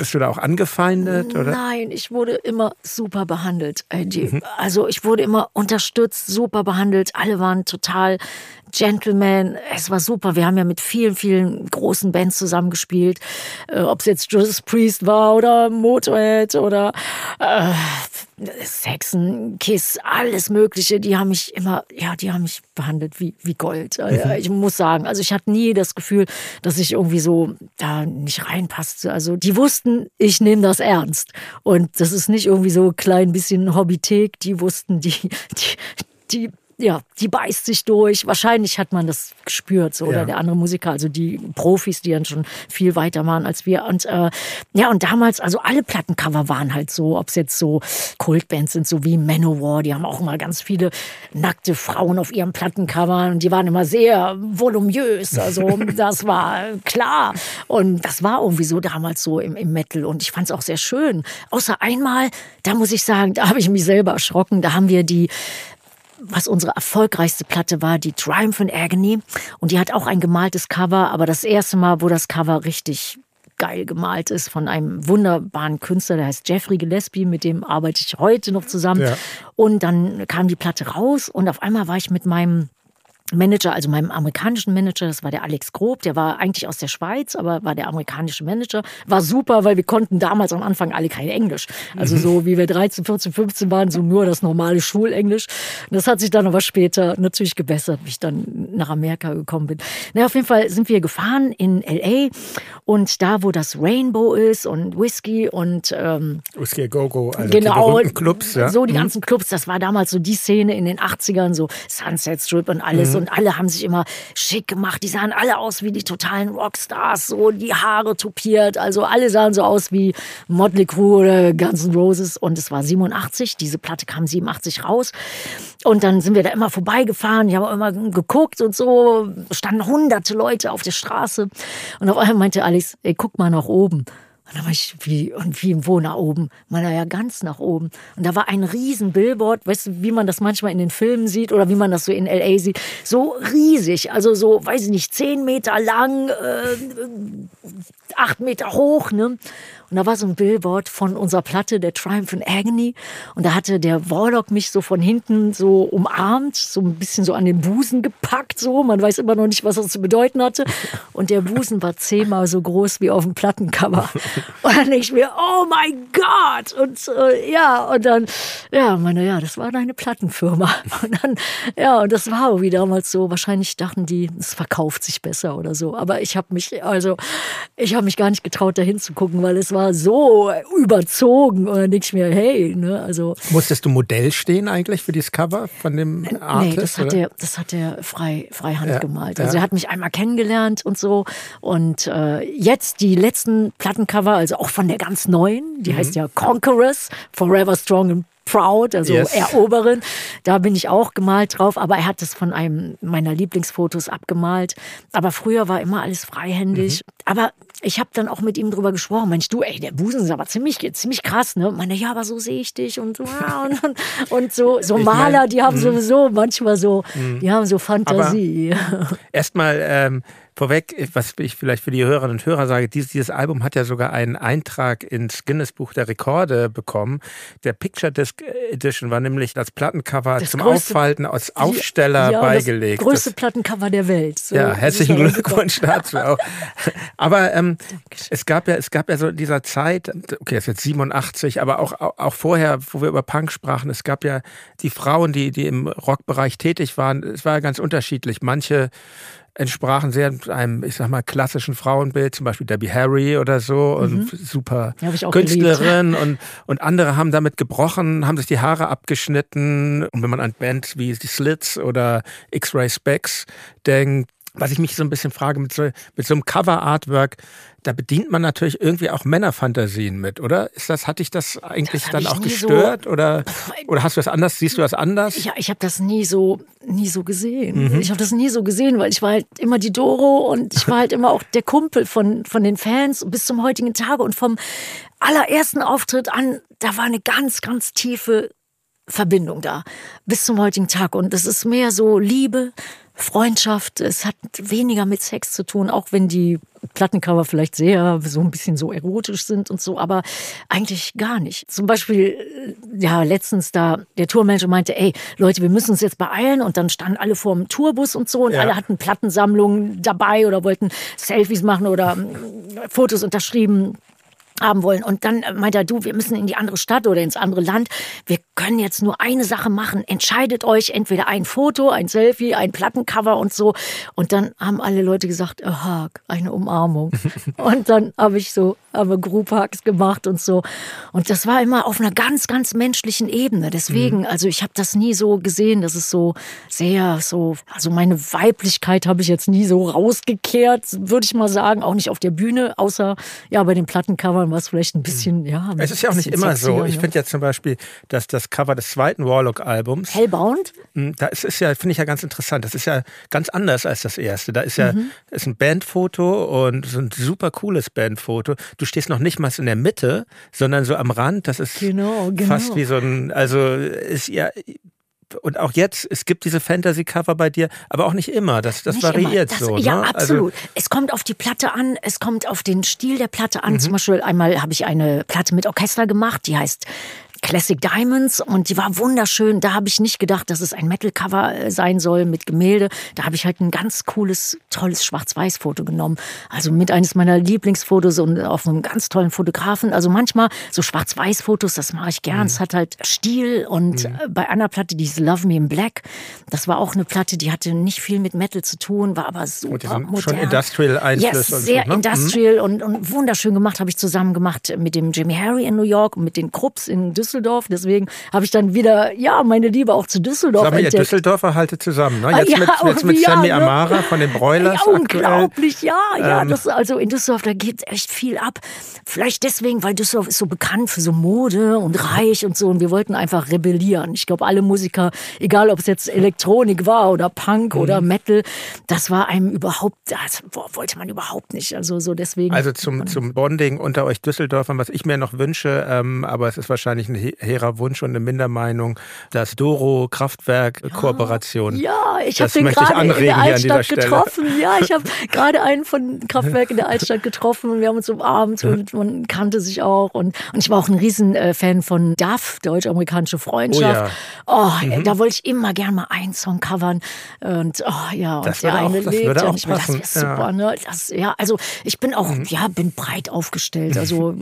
angefeindet? Oder? Nein, ich wurde immer super behandelt. Also ich wurde immer unterstützt, super behandelt. Alle waren total Gentleman. Es war super. Wir haben ja mit vielen, vielen großen Bands zusammengespielt. Ob es jetzt Judas Priest war oder Motorhead oder Saxon, Kiss, alles Mögliche. Die haben mich behandelt wie Gold. Ich muss sagen, also ich hatte nie das Gefühl, dass ich irgendwie so da nicht reinpasste. Also die wussten, ich nehme das ernst. Und das ist nicht irgendwie so ein klein bisschen Hobbythek. Die wussten, die beißt sich durch. Wahrscheinlich hat man das gespürt, so, oder der andere Musiker, also die Profis, die dann schon viel weiter waren als wir. Und und damals, also alle Plattencover waren halt so, ob es jetzt so Kultbands sind, so wie Manowar, die haben auch immer ganz viele nackte Frauen auf ihren Plattencovern und die waren immer sehr voluminös. Also das war klar. Und das war irgendwie so damals so im Metal. Und ich fand es auch sehr schön. Außer einmal, da muss ich sagen, da habe ich mich selber erschrocken. Da haben wir was unsere erfolgreichste Platte war, die Triumph and Agony. Und die hat auch ein gemaltes Cover, aber das erste Mal, wo das Cover richtig geil gemalt ist, von einem wunderbaren Künstler, der heißt Jeffrey Gillespie, mit dem arbeite ich heute noch zusammen. Ja. Und dann kam die Platte raus und auf einmal war ich mit meinem Manager, also meinem amerikanischen Manager, das war der Alex Grob, der war eigentlich aus der Schweiz, aber war der amerikanische Manager. War super, weil wir konnten damals am Anfang alle kein Englisch. Also so wie wir 13, 14, 15 waren, so nur das normale Schulenglisch. Und das hat sich dann aber später natürlich gebessert, wie ich dann nach Amerika gekommen bin. Na, auf jeden Fall sind wir gefahren in L.A. und da, wo das Rainbow ist und Whisky und Whisky a Go-Go, also genau, die berühmten Clubs. Ja? So die ganzen Clubs, das war damals so die Szene in den 80ern, so Sunset Strip und alles. Und alle haben sich immer schick gemacht. Die sahen alle aus wie die totalen Rockstars, so die Haare tupiert. Also alle sahen so aus wie Motley Crue oder Guns N' Roses. Und es war 87, diese Platte kam 87 raus. Und dann sind wir da immer vorbeigefahren. Ich habe immer geguckt und so. Standen hunderte Leute auf der Straße. Und auf einmal meinte Alex, ey, guck mal nach oben. Und dann war ich, wie wo nach oben? Man, ja, ganz nach oben. Und da war ein riesen Billboard, weißt du, wie man das manchmal in den Filmen sieht oder wie man das so in L.A. sieht. So riesig, also so, weiß ich nicht, 10 Meter lang, 8 Meter hoch, ne? Und da war so ein Billboard von unserer Platte, der Triumph and Agony. Und da hatte der Warlock mich so von hinten so umarmt, so ein bisschen so an den Busen gepackt, so. Man weiß immer noch nicht, was das zu bedeuten hatte. Und der Busen war 10-mal so groß wie auf dem Plattencover. Und dann denke ich mir, oh mein Gott! Und und dann, das war deine Plattenfirma. Und dann, und das war wie damals so. Wahrscheinlich dachten die, es verkauft sich besser oder so. Aber ich habe mich habe mich gar nicht getraut, da hinzugucken, weil es war so überzogen. Und dann denke ich mir, hey, ne, also. Musstest du Modell stehen eigentlich für dieses Cover von dem Artist? Nee, das hat er freihand gemalt. Also er hat mich einmal kennengelernt und so. Und jetzt die letzten Plattencover, also auch von der ganz neuen, die heißt ja Conquerors, Forever Strong and Proud, also Eroberin. Da bin ich auch gemalt drauf, aber er hat das von einem meiner Lieblingsfotos abgemalt. Aber früher war immer alles freihändig. Aber ich habe dann auch mit ihm drüber gesprochen. Mensch, du, der Busen ist aber ziemlich krass, ne? Und meine, ja, aber so sehe ich dich und so. Und so Maler, die haben sowieso manchmal so, die haben so Fantasie. Erstmal vorweg, was ich vielleicht für die Hörerinnen und Hörer sage, dieses Album hat ja sogar einen Eintrag ins Guinness-Buch der Rekorde bekommen. Der Picture Disc Edition war nämlich das Plattencover zum Auffalten als Aufsteller beigelegt. Das größte Plattencover der Welt. So, ja, herzlichen Glückwunsch dazu auch. Aber es gab ja so in dieser Zeit, okay, das ist jetzt 87, aber auch vorher, wo wir über Punk sprachen, es gab ja die Frauen, die im Rockbereich tätig waren, es war ja ganz unterschiedlich. Manche entsprachen sehr einem, ich sag mal, klassischen Frauenbild, zum Beispiel Debbie Harry oder so, und super Künstlerin, und andere haben damit gebrochen, haben sich die Haare abgeschnitten. Und wenn man an Bands wie die Slits oder X-Ray Spex denkt, was ich mich so ein bisschen frage, mit so einem Cover-Artwork, da bedient man natürlich irgendwie auch Männerfantasien mit, oder? Hat dich das eigentlich dann auch gestört? Oder hast du das anders? Siehst du das anders? Ja, ich habe das nie so gesehen. Ich habe das nie so gesehen, weil ich war halt immer die Doro und ich war halt immer auch der Kumpel von den Fans bis zum heutigen Tage. Und vom allerersten Auftritt an, da war eine ganz, ganz tiefe Verbindung da. Bis zum heutigen Tag. Und das ist mehr so Liebe, Freundschaft, es hat weniger mit Sex zu tun, auch wenn die Plattencover vielleicht sehr so ein bisschen so erotisch sind und so, aber eigentlich gar nicht. Zum Beispiel, ja, letztens da der Tourmanager meinte, ey, Leute, wir müssen uns jetzt beeilen, und dann standen alle vor dem Tourbus und so und alle hatten Plattensammlungen dabei oder wollten Selfies machen oder Fotos unterschrieben haben wollen. Und dann meinte er, du, wir müssen in die andere Stadt oder ins andere Land. Wir können jetzt nur eine Sache machen. Entscheidet euch, entweder ein Foto, ein Selfie, ein Plattencover und so. Und dann haben alle Leute gesagt, a hug, eine Umarmung. Und dann haben wir Group Hugs gemacht und so. Und das war immer auf einer ganz, ganz menschlichen Ebene. Deswegen, also ich habe das nie so gesehen, dass es so sehr so, also meine Weiblichkeit habe ich jetzt nie so rausgekehrt, würde ich mal sagen. Auch nicht auf der Bühne, außer ja bei den Plattencovern war es vielleicht ein bisschen, ja. Es ist ja auch nicht immer so. Ich finde ja zum Beispiel, dass das Cover des zweiten Warlock-Albums, Hellbound, das ist ja, finde ich ja ganz interessant. Das ist ja ganz anders als das erste. Da ist ja ist ein Bandfoto und so ein super cooles Bandfoto. Du stehst noch nicht mal in der Mitte, sondern so am Rand. Das ist fast wie so ein, also ist ja. Und auch jetzt, es gibt diese Fantasy-Cover bei dir, aber auch nicht immer. Das nicht variiert immer. So. Ja, ne? absolut. Also, es kommt auf die Platte an, es kommt auf den Stil der Platte an. Zum Beispiel einmal habe ich eine Platte mit Orchester gemacht, die heißt Classic Diamonds, und die war wunderschön. Da habe ich nicht gedacht, dass es ein Metal-Cover sein soll mit Gemälde. Da habe ich halt ein ganz cooles, tolles Schwarz-Weiß-Foto genommen. Also mit eines meiner Lieblingsfotos und auf einem ganz tollen Fotografen. Also manchmal so Schwarz-Weiß-Fotos, das mache ich gern. Es hat halt Stil. Und bei einer Platte, die hieß Love Me in Black, das war auch eine Platte, die hatte nicht viel mit Metal zu tun, war aber super modern. Schon Industrial-Einfluss. Yes, sehr industrial und wunderschön gemacht. Habe ich zusammen gemacht mit dem Jimmy Harry in New York und mit den Krupps in Düsseldorf. Deswegen habe ich dann wieder, meine Liebe auch zu Düsseldorf entdeckt. Ihr Düsseldorfer haltet zusammen, ne? Jetzt mit Sammy Amara von den Broilers. Ja, unglaublich, das, also in Düsseldorf, da geht echt viel ab. Vielleicht deswegen, weil Düsseldorf ist so bekannt für so Mode und reich und so, und wir wollten einfach rebellieren. Ich glaube, alle Musiker, egal ob es jetzt Elektronik war oder Punk oder Metal, das war einem überhaupt, das wollte man überhaupt nicht. Also so deswegen. Also zum Bonding unter euch Düsseldorfern, was ich mir noch wünsche, aber es ist wahrscheinlich ein hehrer Wunsch und eine Mindermeinung, das Doro-Kraftwerk-Kooperation. Ja, ich habe den gerade in der Altstadt getroffen. Ja, ich habe gerade einen von Kraftwerk in der Altstadt getroffen und wir haben uns umarmt und man kannte sich auch. Und ich war auch ein Riesen-Fan von DAF, Deutsch-Amerikanische Freundschaft. Da wollte ich immer gern mal einen Song covern. Und das der eine lebt. Das wäre super, ne? Also ich bin auch, bin breit aufgestellt. Also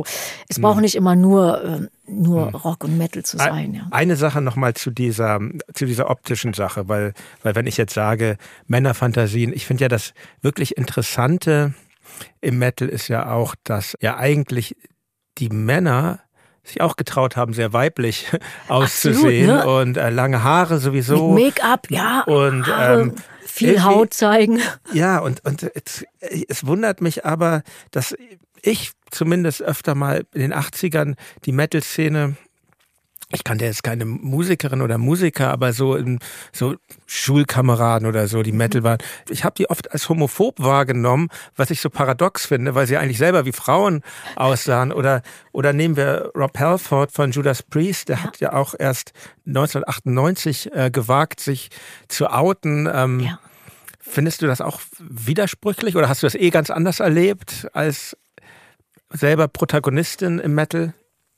es braucht nicht immer nur Rock und Metal zu sein. Ja. Eine Sache nochmal zu dieser optischen Sache, weil wenn ich jetzt sage Männerfantasien, ich finde ja das wirklich Interessante, im Metal ist ja auch, dass ja eigentlich die Männer sich auch getraut haben, sehr weiblich auszusehen. Absolut, ne? Und lange Haare sowieso. Mit Make-up, ja. Und viel Haut zeigen. Ja, und es wundert mich aber, dass ich zumindest öfter mal in den 80ern die Metal-Szene, ich kannte jetzt keine Musikerin oder Musiker, aber so Schulkameraden oder so, die Metal waren. Ich habe die oft als homophob wahrgenommen, was ich so paradox finde, weil sie eigentlich selber wie Frauen aussahen. Oder nehmen wir Rob Halford von Judas Priest, der hat ja auch erst 1998 gewagt, sich zu outen. Findest du das auch widersprüchlich oder hast du das ganz anders erlebt als selber Protagonistin im Metal?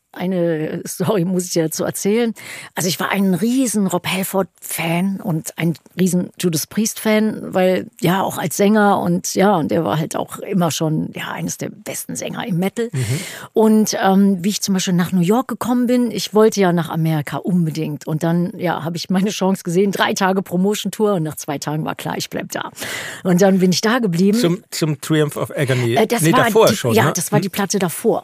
Eine Story muss ich dir dazu erzählen. Also ich war ein riesen Rob Halford-Fan und ein riesen Judas Priest-Fan, weil ja auch als Sänger und der war halt auch immer schon eines der besten Sänger im Metal. Und wie ich zum Beispiel nach New York gekommen bin, ich wollte ja nach Amerika unbedingt und dann habe ich meine Chance gesehen, 3 Tage Promotion-Tour und nach 2 Tagen war klar, ich bleib da. Und dann bin ich da geblieben. Zum Triumph of Agony? Davor schon. Ja, das war die Platte davor.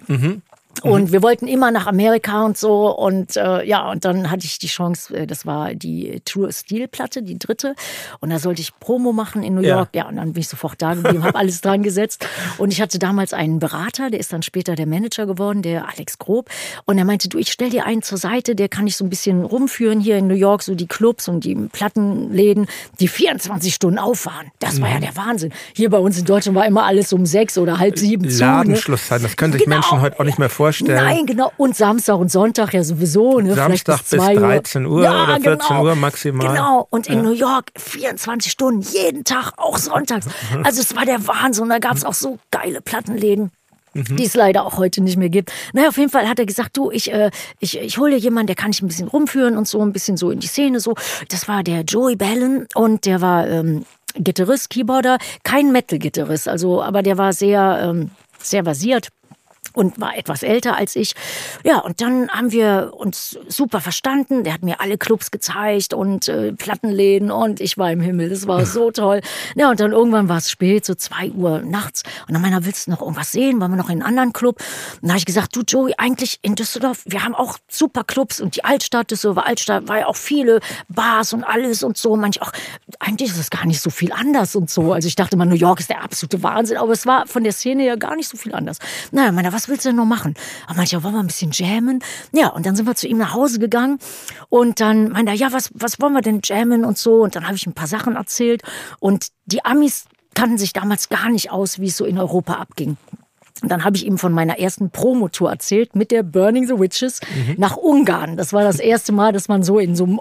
Und wir wollten immer nach Amerika und so und und dann hatte ich die Chance, das war die True Steel Platte, die 3. und da sollte ich Promo machen in New York. Ja, und dann bin ich sofort da geblieben, habe alles dran gesetzt und ich hatte damals einen Berater, der ist dann später der Manager geworden, der Alex Grob, und er meinte, du, ich stell dir einen zur Seite, der kann ich so ein bisschen rumführen hier in New York, so die Clubs und die Plattenläden, die 24 Stunden auffahren. Das war ja der Wahnsinn. Hier bei uns in Deutschland war immer alles um 6 oder halb 7 zu. Ladenschlusszeiten, das können sich Menschen heute auch nicht mehr vorstellen. Nein, genau. Und Samstag und Sonntag ja sowieso. Ne? Samstag bis 13 Uhr oder 14 Uhr maximal. Genau. Und in New York 24 Stunden, jeden Tag, auch sonntags. Also es war der Wahnsinn. Und da gab es auch so geile Plattenläden, die es leider auch heute nicht mehr gibt. Naja, auf jeden Fall hat er gesagt, du, ich hole dir jemanden, der kann ich ein bisschen rumführen und so, ein bisschen so in die Szene. So. Das war der Joey Ballon und der war Gitarrist, Keyboarder, kein Metal-Gitarrist, also, aber der war sehr versiert und war etwas älter als ich. Ja, und dann haben wir uns super verstanden. Der hat mir alle Clubs gezeigt und Plattenläden und ich war im Himmel. Das war so toll. Ja, und dann irgendwann war es spät, so 2 Uhr nachts. Und dann meinte er, willst du noch irgendwas sehen? Waren wir noch in einem anderen Club? Und dann habe ich gesagt, du Joey, eigentlich in Düsseldorf, wir haben auch super Clubs und die Düsseldorfer Altstadt war ja auch viele Bars und alles und so. Manch auch, eigentlich ist es gar nicht so viel anders und so. Also ich dachte mal, New York ist der absolute Wahnsinn, aber es war von der Szene ja gar nicht so viel anders. Naja, meinte, was willst du denn noch machen? Aber meinte, ja, wollen wir ein bisschen jammen? Ja, und dann sind wir zu ihm nach Hause gegangen und dann meinte er, ja, was wollen wir denn jammen und so? Und dann habe ich ein paar Sachen erzählt und die Amis kannten sich damals gar nicht aus, wie es so in Europa abging. Und dann habe ich ihm von meiner ersten Promotour erzählt mit der Burning the Witches nach Ungarn. Das war das erste Mal, dass man so in so einem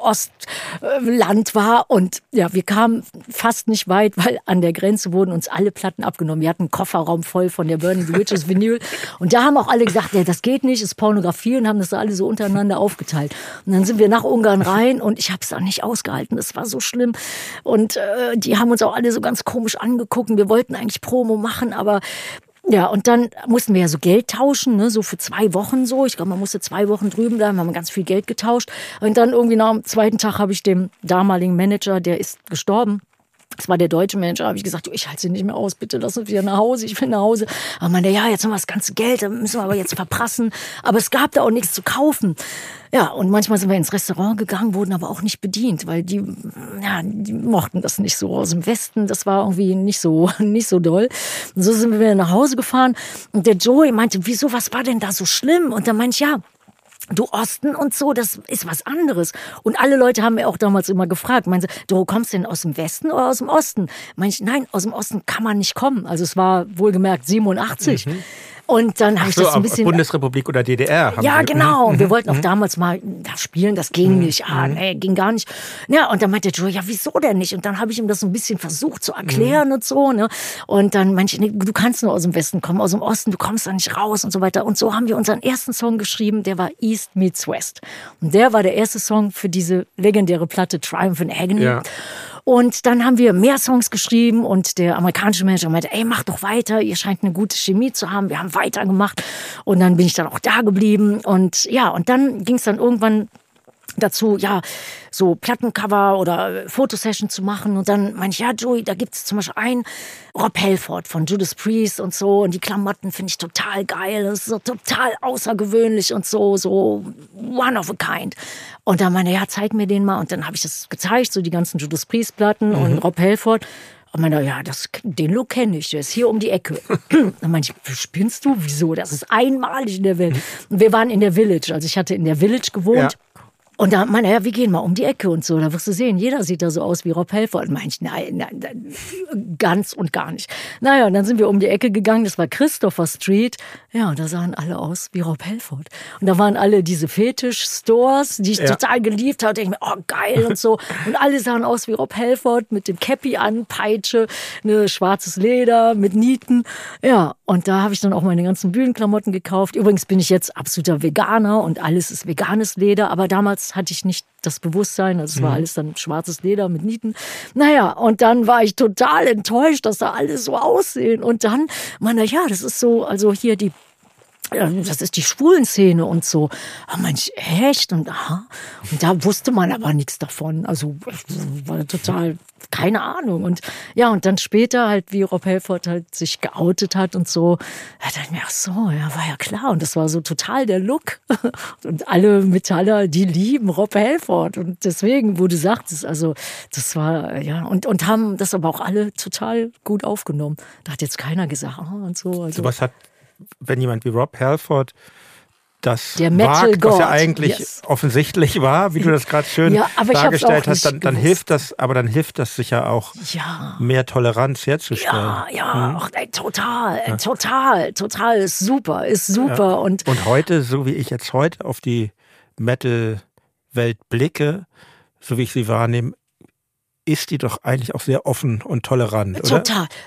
Ostland war. Und ja, wir kamen fast nicht weit, weil an der Grenze wurden uns alle Platten abgenommen. Wir hatten einen Kofferraum voll von der Burning the Witches Vinyl. Und da haben auch alle gesagt, ja, das geht nicht, ist Pornografie, und haben das alle so untereinander aufgeteilt. Und dann sind wir nach Ungarn rein und ich habe es dann nicht ausgehalten. Das war so schlimm. Und die haben uns auch alle so ganz komisch angeguckt. Wir wollten eigentlich Promo machen, aber ja, und dann mussten wir ja so Geld tauschen, ne, so für 2 Wochen so. Ich glaube, man musste 2 Wochen drüben bleiben, haben ganz viel Geld getauscht. Und dann irgendwie nach dem 2. Tag habe ich dem damaligen Manager, der ist gestorben, das war der deutsche Manager, habe ich gesagt, du, ich halte sie nicht mehr aus, bitte lass uns wieder nach Hause, ich will nach Hause. Aber meinte, ja, jetzt haben wir das ganze Geld, dann müssen wir aber jetzt verprassen. Aber es gab da auch nichts zu kaufen. Ja, und manchmal sind wir ins Restaurant gegangen, wurden aber auch nicht bedient, weil die mochten das nicht so aus dem Westen. Das war irgendwie nicht so doll. Und so sind wir wieder nach Hause gefahren. Und der Joey meinte, wieso, was war denn da so schlimm? Und dann meinte ich, ja, du, Osten und so, das ist was anderes. Und alle Leute haben mir auch damals immer gefragt, meinen sie, du kommst denn aus dem Westen oder aus dem Osten? Meinte ich, nein, aus dem Osten kann man nicht kommen. Also es war wohlgemerkt 87. Und dann habe ich das so ein bisschen... Bundesrepublik oder DDR. Ja, genau. Und wir wollten auch damals mal da spielen, das ging nicht. Nee, ging gar nicht. Ja, und dann meinte der Joe, ja, wieso denn nicht? Und dann habe ich ihm das so ein bisschen versucht zu erklären und so. Ne? Und dann meinte ich, nee, du kannst nur aus dem Westen kommen, aus dem Osten, du kommst da nicht raus und so weiter. Und so haben wir unseren ersten Song geschrieben, der war East Meets West. Und der war der erste Song für diese legendäre Platte Triumph in Agony. Ja. Und dann haben wir mehr Songs geschrieben und der amerikanische Manager meinte, ey, mach doch weiter, ihr scheint eine gute Chemie zu haben. Wir haben weitergemacht und dann bin ich dann auch da geblieben und ja, und dann ging es dann irgendwann dazu, ja, so Plattencover oder Fotosession zu machen. Und dann meine ich, ja, Joey, da gibt es zum Beispiel einen Rob Halford von Judas Priest und so. Und die Klamotten finde ich total geil. Das ist so total außergewöhnlich und so one of a kind. Und dann meine, ja, zeig mir den mal. Und dann habe ich das gezeigt, so die ganzen Judas Priest-Platten und Rob Halford. Und meine, ja, den Look kenne ich, der ist hier um die Ecke. Dann meinte ich, spinnst du? Wieso? Das ist einmalig in der Welt. Und wir waren in der Village, also ich hatte in der Village gewohnt. Ja. Und da meinte er, ja, wir gehen mal um die Ecke und so. Da wirst du sehen, jeder sieht da so aus wie Rob Halford. Und meinte ich, nein, ganz und gar nicht. Naja, und dann sind wir um die Ecke gegangen, das war Christopher Street. Ja, und da sahen alle aus wie Rob Halford. Und da waren alle diese Fetisch-Stores, die ich total geliebt habe. Da dachte ich mir, oh, geil und so. Und alle sahen aus wie Rob Halford mit dem Cappy an, Peitsche, schwarzes Leder mit Nieten. Ja, und da habe ich dann auch meine ganzen Bühnenklamotten gekauft. Übrigens bin ich jetzt absoluter Veganer und alles ist veganes Leder. Aber damals hatte ich nicht das Bewusstsein, also es war alles dann schwarzes Leder mit Nieten. Naja, und dann war ich total enttäuscht, dass da alle so aussehen. Und dann, ja, das ist so, also hier das ist die Schwulenszene und so. Aber manch, echt? Und aha. Und da wusste man aber nichts davon. Also war total, keine Ahnung. Und ja, und dann später halt, wie Rob Halford halt sich geoutet hat und so, da dachte ich mir, ach so, ja, war ja klar. Und das war so total der Look. Und alle Metaller, die lieben Rob Halford. Und deswegen, wo du sagtest, also das war, ja, und haben das aber auch alle total gut aufgenommen. Da hat jetzt keiner gesagt, und so. Also was hat, wenn jemand wie Rob Halford das der wagt, was ja eigentlich offensichtlich war, wie du das gerade schön dargestellt hast, dann hilft das, aber dann hilft das sicher auch, mehr Toleranz herzustellen. Ach, total, ist super. Ja. Und heute, so wie ich jetzt heute auf die Metal-Welt blicke, so wie ich sie wahrnehme, ist die doch eigentlich auch sehr offen und tolerant, oder?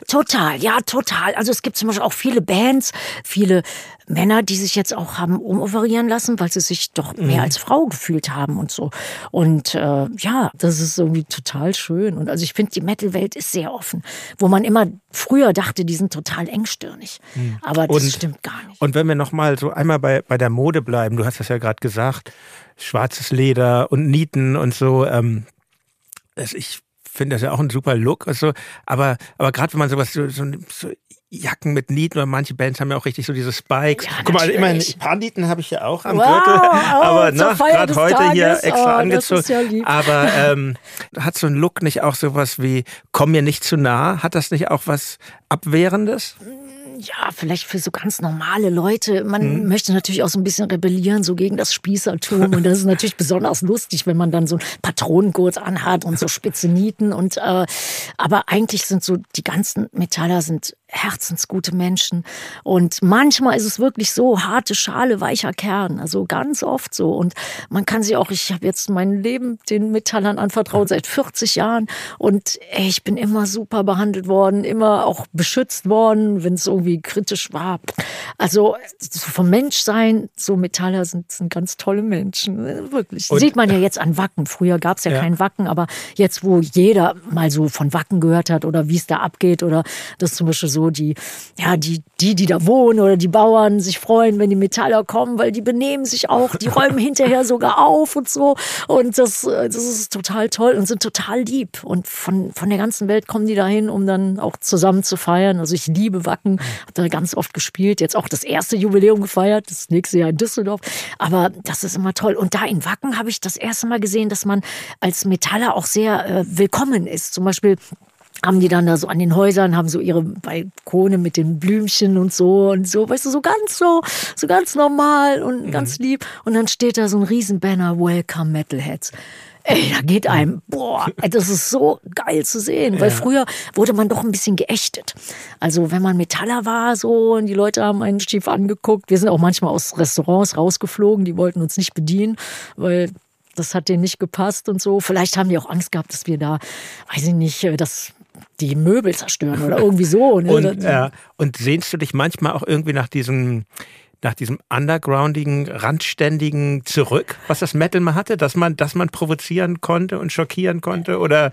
Total. Also es gibt zum Beispiel auch viele Bands, viele Männer, die sich jetzt auch haben umoperieren lassen, weil sie sich doch mehr als Frau gefühlt haben und so. Und das ist irgendwie total schön. Und also ich finde, die Metal-Welt ist sehr offen, wo man immer früher dachte, die sind total engstirnig. Aber das stimmt gar nicht. Und wenn wir nochmal so einmal bei der Mode bleiben, du hast das ja gerade gesagt, schwarzes Leder und Nieten und so, ich finde das ja auch ein super Look. Also, aber gerade wenn man sowas, so Jacken mit Nieten, oder manche Bands haben ja auch richtig so diese Spikes. Ja, guck mal, immerhin ein paar Nieten habe ich ja auch am Gürtel. Aber gerade heute Tages, hier extra angezogen. Ja, aber hat so ein Look nicht auch sowas wie, komm mir nicht zu nah? Hat das nicht auch was Abwehrendes? Ja, vielleicht für so ganz normale Leute. Man möchte natürlich auch so ein bisschen rebellieren, so gegen das Spießertum. Und das ist natürlich besonders lustig, wenn man dann so ein Patronengurt anhat und so spitze Nieten. Und aber eigentlich sind so die ganzen Metaller sind herzensgute Menschen. Und manchmal ist es wirklich so, harte Schale, weicher Kern. Also ganz oft so. Und man kann sie auch, ich habe jetzt mein Leben den Metallern anvertraut, seit 40 Jahren. Und ich bin immer super behandelt worden, immer auch beschützt worden, wenn es irgendwie kritisch war. Also so vom Menschsein, so Metaller sind ganz tolle Menschen. Wirklich. Und sieht man ja jetzt an Wacken. Früher gab es ja kein Wacken, aber jetzt, wo jeder mal so von Wacken gehört hat oder wie es da abgeht oder das zum Beispiel so die da wohnen oder die Bauern sich freuen, wenn die Metaller kommen, weil die benehmen sich auch, die räumen hinterher sogar auf und so. Und das ist total toll und sind total lieb. Und von der ganzen Welt kommen die dahin, um dann auch zusammen zu feiern. Also ich liebe Wacken, habe da ganz oft gespielt, jetzt auch das erste Jubiläum gefeiert, das nächste Jahr in Düsseldorf. Aber das ist immer toll. Und da in Wacken habe ich das erste Mal gesehen, dass man als Metaller auch sehr willkommen ist. Zum Beispiel haben die dann da so an den Häusern, haben so ihre Balkone mit den Blümchen und so, weißt du, so ganz normal und ganz lieb. Und dann steht da so ein Riesenbanner, Welcome Metalheads. Ey, da geht einem, das ist so geil zu sehen, weil früher wurde man doch ein bisschen geächtet. Also wenn man Metaller war so und die Leute haben einen schief angeguckt, wir sind auch manchmal aus Restaurants rausgeflogen, die wollten uns nicht bedienen, weil das hat denen nicht gepasst und so. Vielleicht haben die auch Angst gehabt, dass wir da, weiß ich nicht, dass die Möbel zerstören oder irgendwie so. Ne? Und sehnst du dich manchmal auch irgendwie nach diesem undergroundigen, randständigen zurück, was das Metal mal hatte, dass man provozieren konnte und schockieren konnte, oder?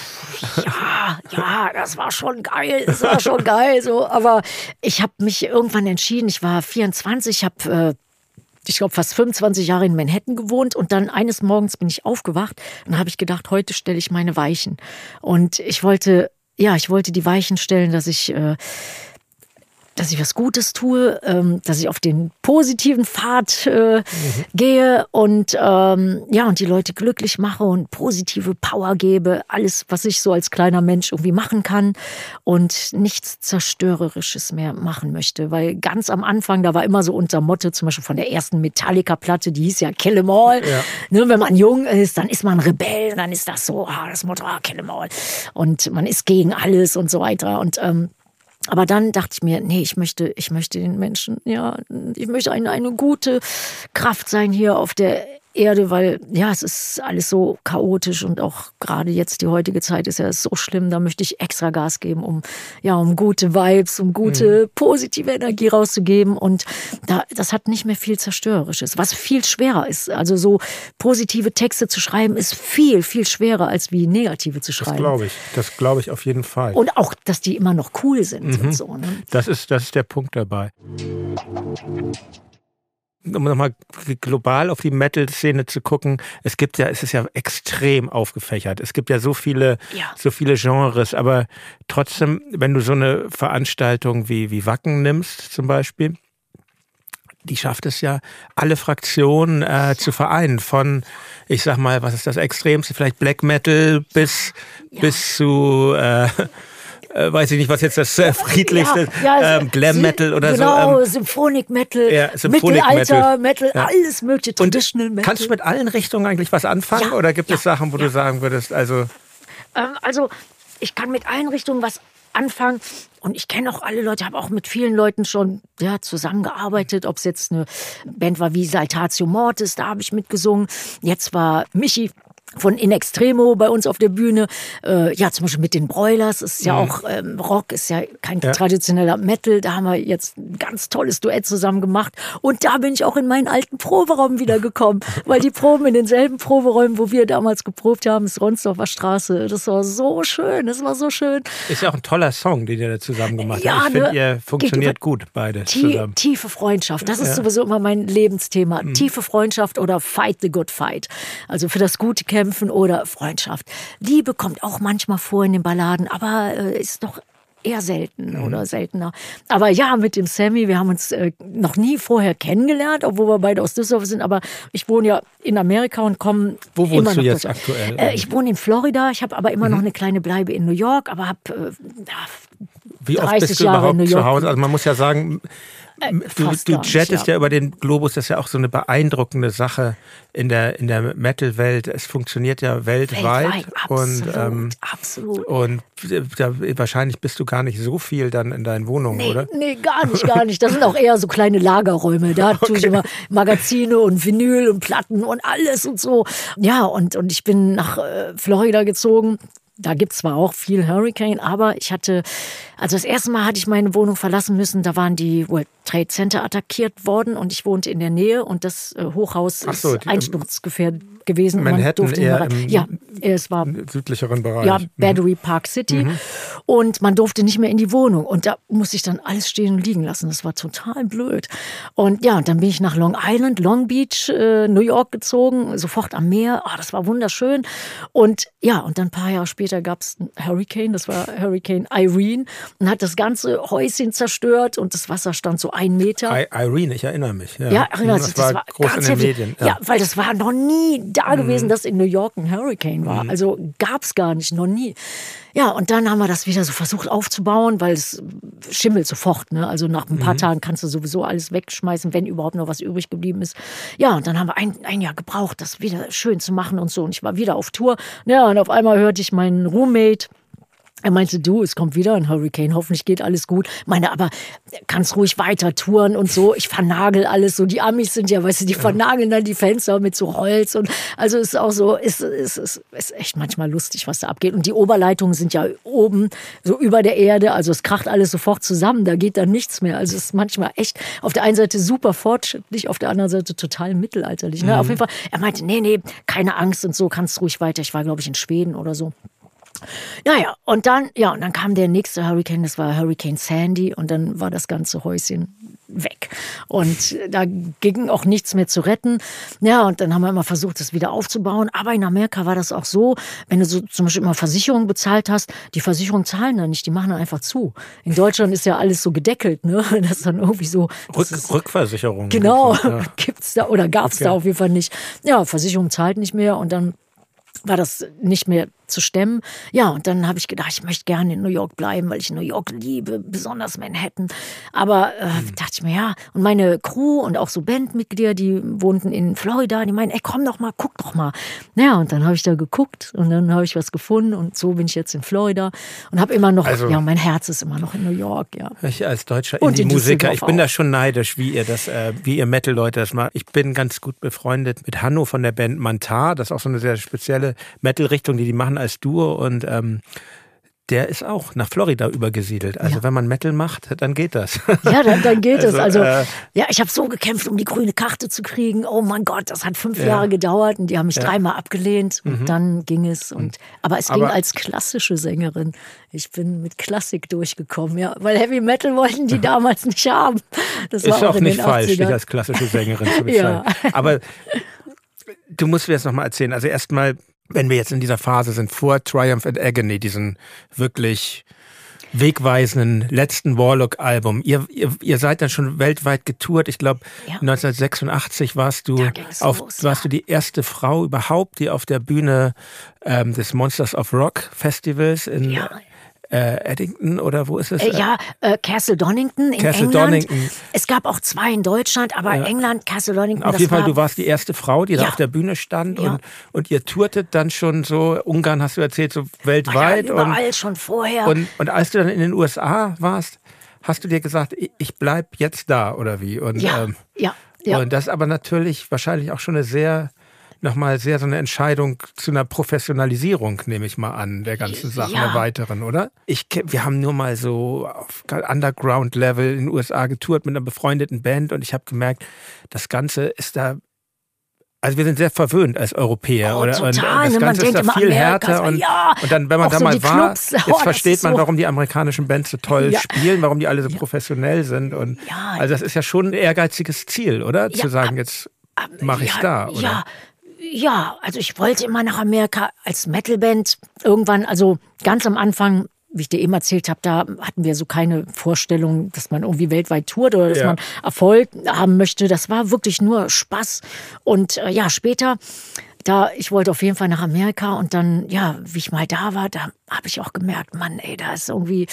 Ja, das war schon geil, so. Aber ich habe mich irgendwann entschieden, ich war 24, habe ich glaube, fast 25 Jahre in Manhattan gewohnt und dann eines Morgens bin ich aufgewacht und habe ich gedacht, heute stelle ich meine Weichen. Und ich wollte die Weichen stellen, dass ich was Gutes tue, dass ich auf den positiven Pfad gehe und und die Leute glücklich mache und positive Power gebe, alles, was ich so als kleiner Mensch irgendwie machen kann und nichts Zerstörerisches mehr machen möchte, weil ganz am Anfang, da war immer so unser Motto, zum Beispiel von der ersten Metallica-Platte, die hieß ja Kill 'em all. Ja. Ne, wenn man jung ist, dann ist man Rebell, dann ist das so, das Motto, Kill 'em all. Und man ist gegen alles und so weiter und aber dann dachte ich mir, nee, ich möchte den Menschen, ich möchte eine gute Kraft sein hier auf der Erde, weil es ist alles so chaotisch und auch gerade jetzt die heutige Zeit ist ja so schlimm, da möchte ich extra Gas geben, um gute Vibes, um gute positive Energie rauszugeben und das hat nicht mehr viel Zerstörerisches, was viel schwerer ist. Also so positive Texte zu schreiben ist viel, viel schwerer als wie negative zu schreiben. Das glaube ich auf jeden Fall. Und auch, dass die immer noch cool sind und so. Ne? Das ist der Punkt dabei. Um nochmal global auf die Metal-Szene zu gucken, es ist ja extrem aufgefächert. Es gibt ja so viele Genres, aber trotzdem, wenn du so eine Veranstaltung wie Wacken nimmst zum Beispiel, die schafft es ja, alle Fraktionen zu vereinen. Von, ich sag mal, was ist das Extremste, vielleicht Black Metal bis zu weiß ich nicht, was jetzt das friedlichste ist, Glam Metal oder genau, so. Symphonic Metal, Mittelalter Metal, alles mögliche, Traditional Metal. Kannst du mit allen Richtungen eigentlich was anfangen oder gibt es Sachen, wo du sagen würdest, also ich kann mit allen Richtungen was anfangen und ich kenne auch alle Leute, habe auch mit vielen Leuten schon zusammengearbeitet, ob es jetzt eine Band war wie Saltatio Mortis, da habe ich mitgesungen, jetzt war Michi von In Extremo bei uns auf der Bühne, zum Beispiel mit den Broilers, ist ja auch Rock, ist ja kein traditioneller Metal, da haben wir jetzt ein ganz tolles Duett zusammen gemacht und da bin ich auch in meinen alten Proberaum wiedergekommen, weil die Proben in denselben Proberäumen, wo wir damals geprobt haben, ist Ronsdorfer Straße, das war so schön, Ist ja auch ein toller Song, den ihr da zusammen gemacht habt. Ich finde, ihr funktioniert gut, beide zusammen. Tiefe Freundschaft, das ist sowieso immer mein Lebensthema, tiefe Freundschaft oder Fight the Good Fight, also für das gute Kämpfen oder Freundschaft. Liebe kommt auch manchmal vor in den Balladen, aber ist doch eher selten oder seltener. Aber mit dem Sammy, wir haben uns noch nie vorher kennengelernt, obwohl wir beide aus Düsseldorf sind, aber ich wohne ja in Amerika und komme. Wo wohnst du jetzt aktuell? Ich wohne in Florida, ich habe aber immer noch eine kleine Bleibe in New York, aber habe Wie oft bist du überhaupt zu Hause? Also man muss ja sagen, du jettest ja über den Globus, das ist ja auch so eine beeindruckende Sache in der Metal-Welt. Es funktioniert ja weltweit. Absolut. Und wahrscheinlich bist du gar nicht so viel dann in deinen Wohnungen, oder? Nee, gar nicht. Das sind auch eher so kleine Lagerräume. Da tue ich immer Magazine und Vinyl und Platten und alles und so. Ja, und ich bin nach Florida gezogen. Da gibt's zwar auch viel Hurricane, aber das erste Mal hatte ich meine Wohnung verlassen müssen, da waren die World Trade Center attackiert worden und ich wohnte in der Nähe und das Hochhaus ist einsturzgefährdet gewesen. Manhattan eher es war südlicheren Bereich. Ja, Battery Park City. Und man durfte nicht mehr in die Wohnung. Und da musste ich dann alles stehen und liegen lassen. Das war total blöd. Und und dann bin ich nach Long Island, Long Beach, New York gezogen, sofort am Meer. Das war wunderschön. Und und dann ein paar Jahre später gab es einen Hurricane, das war Hurricane Irene und hat das ganze Häuschen zerstört und das Wasser stand so 1 Meter. Irene, ich erinnere mich. Erinnert sich. Das war groß in den Medien. Ja, weil das war noch nie da gewesen, dass in New York ein Hurricane war. Also gab es gar nicht, noch nie. Ja, und dann haben wir das wieder so versucht aufzubauen, weil es schimmelt sofort. Ne? Also nach ein paar Tagen kannst du sowieso alles wegschmeißen, wenn überhaupt noch was übrig geblieben ist. Ja, und dann haben wir ein Jahr gebraucht, das wieder schön zu machen und so. Und ich war wieder auf Tour. Ja, und auf einmal hörte ich meinen Roommate. Er meinte, es kommt wieder ein Hurricane, hoffentlich geht alles gut. Meine, aber kannst ruhig weiter touren und so. Ich vernagel alles so. Die Amis sind ja, weißt du, die vernageln dann die Fenster mit so Holz. Und also ist auch so, ist echt manchmal lustig, was da abgeht. Und die Oberleitungen sind ja oben, so über der Erde. Also es kracht alles sofort zusammen, da geht dann nichts mehr. Also es ist manchmal echt auf der einen Seite super fortschrittlich, auf der anderen Seite total mittelalterlich. Ne? Auf jeden Fall, er meinte, nee, keine Angst und so, kannst ruhig weiter. Ich war, glaube ich, in Schweden oder so. Und dann kam der nächste Hurricane, das war Hurricane Sandy und dann war das ganze Häuschen weg. Und da ging auch nichts mehr zu retten. Ja, und dann haben wir immer versucht, das wieder aufzubauen. Aber in Amerika war das auch so, wenn du so zum Beispiel immer Versicherungen bezahlt hast, die Versicherungen zahlen dann nicht, die machen dann einfach zu. In Deutschland ist ja alles so gedeckelt, ne? Das ist dann irgendwie so. Rückversicherung. Genau, gibt's da oder gab's da auf jeden Fall nicht. Ja, Versicherung zahlt nicht mehr und dann war das nicht mehr zu stemmen. Ja, und dann habe ich gedacht, ich möchte gerne in New York bleiben, weil ich New York liebe, besonders Manhattan. Aber dachte ich mir, ja, und meine Crew und auch so Bandmitglieder, die wohnten in Florida, die meinen, ey, komm doch mal, guck doch mal. Ja, und dann habe ich da geguckt und dann habe ich was gefunden und so bin ich jetzt in Florida und habe immer noch, ja, mein Herz ist immer noch in New York, ja. Ich als deutscher Indie-Musiker, ich bin da schon neidisch, wie ihr Metal-Leute das macht. Ich bin ganz gut befreundet mit Hanno von der Band Mantar, das ist auch so eine sehr spezielle Metal-Richtung, die machen als Duo und der ist auch nach Florida übergesiedelt. Also wenn man Metal macht, dann geht das. Ja, dann geht es. Also ja, ich habe so gekämpft, um die grüne Karte zu kriegen. Oh mein Gott, das hat 5 Jahre gedauert und die haben mich 3-mal abgelehnt und dann ging es. Aber es ging als klassische Sängerin. Ich bin mit Klassik durchgekommen, ja, weil Heavy Metal wollten die damals nicht haben. Das ist war auch nicht falsch, dich als klassische Sängerin zu bezeichnen. Aber du musst mir jetzt nochmal erzählen. Also erstmal, wenn wir jetzt in dieser Phase sind, vor Triumph and Agony, diesen wirklich wegweisenden letzten Warlock-Album. Ihr seid dann schon weltweit getourt. Ich glaube, 1986 warst du die erste Frau überhaupt, die auf der Bühne des Monsters of Rock Festivals in Eddington oder wo ist es? Castle Donington in England. Es gab auch 2 in Deutschland, aber England, Castle Donington. Auf jeden Fall, du warst die erste Frau, die da auf der Bühne stand und ihr tourtet dann schon so, Ungarn hast du erzählt, so weltweit. Überall schon vorher. Und als du dann in den USA warst, hast du dir gesagt, ich bleib jetzt da oder wie? Und, und das ist aber natürlich wahrscheinlich auch schon nochmal sehr so eine Entscheidung zu einer Professionalisierung, nehme ich mal an, der ganzen Sachen, der weiteren, oder? Wir haben nur mal so auf Underground-Level in den USA getourt mit einer befreundeten Band und ich habe gemerkt, das Ganze ist da, also wir sind sehr verwöhnt als Europäer. Total. Und das Ganze ist da viel härter. Und dann, wenn man da mal war, jetzt versteht man, warum die amerikanischen Bands so toll spielen, warum die alle so professionell sind. Und also das ist ja schon ein ehrgeiziges Ziel, oder? Zu sagen, jetzt mache ich da, oder? Ja, also ich wollte immer nach Amerika als Metalband. Irgendwann, also ganz am Anfang, wie ich dir eben erzählt habe, da hatten wir so keine Vorstellung, dass man irgendwie weltweit tourt oder dass man Erfolg haben möchte. Das war wirklich nur Spaß. Und später, ich wollte auf jeden Fall nach Amerika und dann, wie ich mal da war, da habe ich auch gemerkt, Mann, ey, das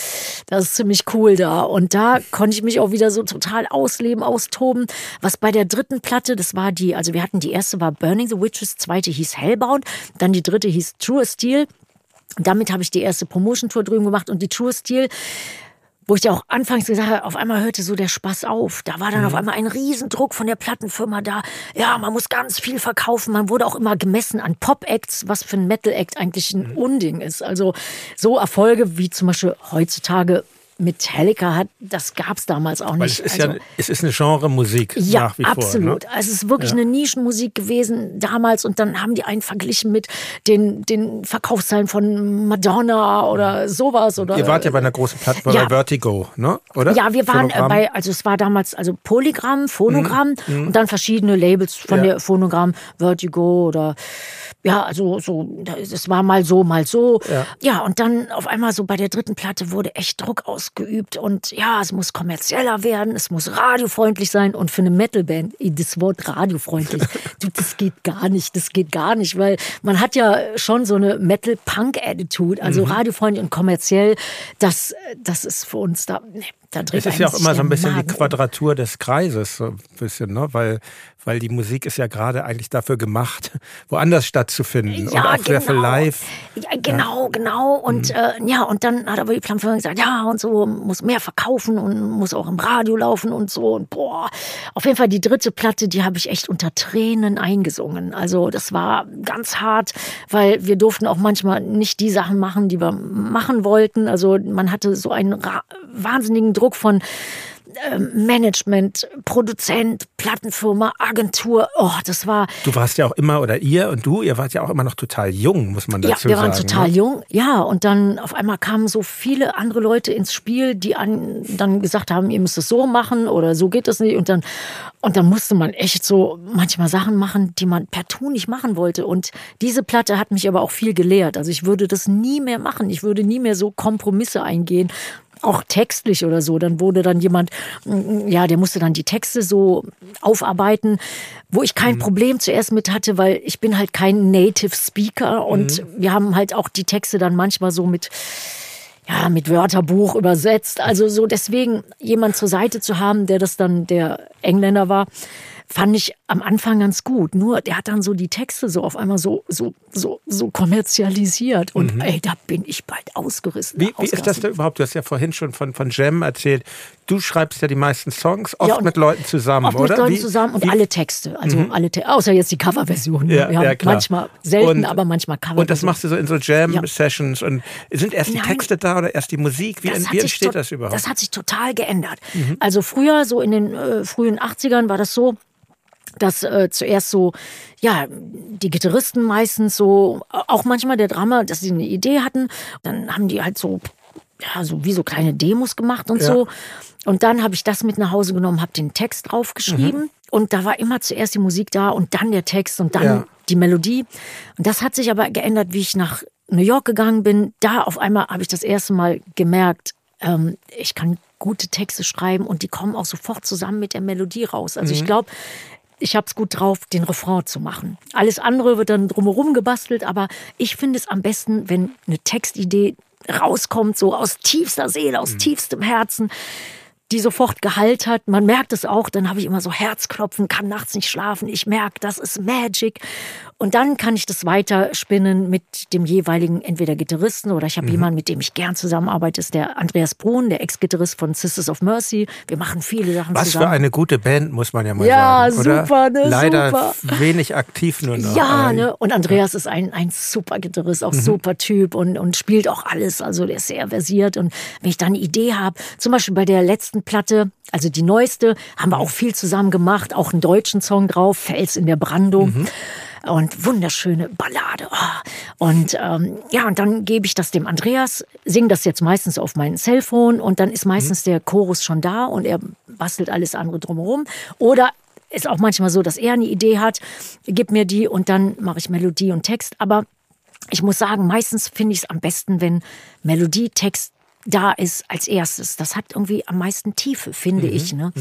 ist ziemlich cool da. Und da konnte ich mich auch wieder so total ausleben, austoben. Was bei der 3. Platte, das war wir hatten die erste war Burning the Witches, 2. hieß Hellbound, dann die 3. hieß True Steel. Damit habe ich die erste Promotion-Tour drüben gemacht und die True Steel, wo ich dir auch anfangs gesagt habe, auf einmal hörte so der Spaß auf. Da war dann auf einmal ein Riesendruck von der Plattenfirma da. Ja, man muss ganz viel verkaufen. Man wurde auch immer gemessen an Pop-Acts, was für ein Metal-Act eigentlich ein Unding ist. Also so Erfolge wie zum Beispiel heutzutage Metallica das gab es damals auch nicht. Weil es ist eine Genre-Musik nach wie vor. Ja, absolut. Also es ist wirklich eine Nischenmusik gewesen damals und dann haben die einen verglichen mit den Verkaufszahlen von Madonna oder sowas. Oder, ihr wart ja bei einer großen Platte bei Vertigo, ne? Oder? Ja, wir waren es war damals Polygram, Phonogramm und dann verschiedene Labels von der Phonogramm, Vertigo oder also so, es war mal so, mal so. Ja, und dann auf einmal so bei der 3. Platte wurde echt Druck ausgeübt und es muss kommerzieller werden, es muss radiofreundlich sein und für eine Metalband, das Wort radiofreundlich, das geht gar nicht, weil man hat ja schon so eine Metal-Punk-Attitude, also radiofreundlich und kommerziell, das ist für uns da es ist ja auch immer so ein bisschen die Quadratur des Kreises, so ein bisschen, ne? Weil die Musik ist ja gerade eigentlich dafür gemacht, woanders stattzufinden und auch sehr viel live. Ja, genau. Und und dann hat aber die Plattenfirma gesagt, und so muss mehr verkaufen und muss auch im Radio laufen und so. Und auf jeden Fall die 3. Platte, die habe ich echt unter Tränen eingesungen. Also das war ganz hart, weil wir durften auch manchmal nicht die Sachen machen, die wir machen wollten. Also man hatte so einen wahnsinnigen Druck von Management, Produzent, Plattenfirma, Agentur. Oh, das war... Du warst ja auch immer, oder ihr wart ja auch immer noch total jung, muss man dazu sagen. Ja, wir waren total jung. Ja, und dann auf einmal kamen so viele andere Leute ins Spiel, die dann gesagt haben, ihr müsst es so machen oder so geht das nicht. Und dann musste man echt so manchmal Sachen machen, die man partout nicht machen wollte. Und diese Platte hat mich aber auch viel gelehrt. Also ich würde das nie mehr machen. Ich würde nie mehr so Kompromisse eingehen. Auch textlich oder so. Dann wurde dann jemand, der musste dann die Texte so aufarbeiten, wo ich kein Problem zuerst mit hatte, weil ich bin halt kein Native Speaker und wir haben halt auch die Texte dann manchmal so mit Wörterbuch übersetzt. Also so deswegen jemand zur Seite zu haben, der Engländer war, fand ich am Anfang ganz gut. Nur der hat dann so die Texte so auf einmal so kommerzialisiert. Und da bin ich bald ausgerissen. Wie ist das denn überhaupt? Du hast ja vorhin schon von Jam erzählt. Du schreibst ja die meisten Songs, oft mit Leuten zusammen, oft oder? Mit Leuten zusammen und alle Texte. Also außer jetzt die Coverversion. Ja, wir haben klar. manchmal selten, aber manchmal Cover. Und das machst du so in so Jam-Sessions. Und sind erst die Texte da oder erst die Musik? Wie entsteht das überhaupt? Das hat sich total geändert. Also früher, so in den frühen 80ern war das so, dass zuerst so, die Gitarristen meistens so, auch manchmal der Drummer, dass sie eine Idee hatten. Dann haben die halt so wie so kleine Demos gemacht und so. Und dann habe ich das mit nach Hause genommen, habe den Text draufgeschrieben. Und da war immer zuerst die Musik da und dann der Text und dann die Melodie. Und das hat sich aber geändert, wie ich nach New York gegangen bin. Da auf einmal habe ich das erste Mal gemerkt, ich kann gute Texte schreiben und die kommen auch sofort zusammen mit der Melodie raus. Also ich glaube, ich habe es gut drauf, den Refrain zu machen. Alles andere wird dann drumherum gebastelt, aber ich finde es am besten, wenn eine Textidee rauskommt, so aus tiefster Seele, aus tiefstem Herzen, die sofort Gehalt hat. Man merkt es auch, dann habe ich immer so Herzklopfen, kann nachts nicht schlafen. Ich merke, das ist Magic. Und dann kann ich das weiterspinnen mit dem jeweiligen entweder Gitarristen oder ich habe jemanden, mit dem ich gern zusammenarbeite, ist der Andreas Brun, der Ex-Gitarrist von Sisters of Mercy. Wir machen viele Sachen zusammen. Was für eine gute Band, muss man ja mal sagen. Ja, super, ne? Leider super. Wenig aktiv nur noch. Ja, ne? Und Andreas ist ein super Gitarrist, auch super Typ und spielt auch alles. Also der ist sehr versiert. Und wenn ich da eine Idee habe, zum Beispiel bei der letzten Platte, also die neueste, haben wir auch viel zusammen gemacht, auch einen deutschen Song drauf, Fels in der Brandung. Und wunderschöne Ballade. Oh. Und und dann gebe ich das dem Andreas, singe das jetzt meistens auf mein Cellphone und dann ist meistens der Chorus schon da und er bastelt alles andere drumherum. Oder ist auch manchmal so, dass er eine Idee hat, gibt mir die und dann mache ich Melodie und Text. Aber ich muss sagen, meistens finde ich es am besten, wenn Melodie, Text da ist als erstes. Das hat irgendwie am meisten Tiefe, finde ich. Ne?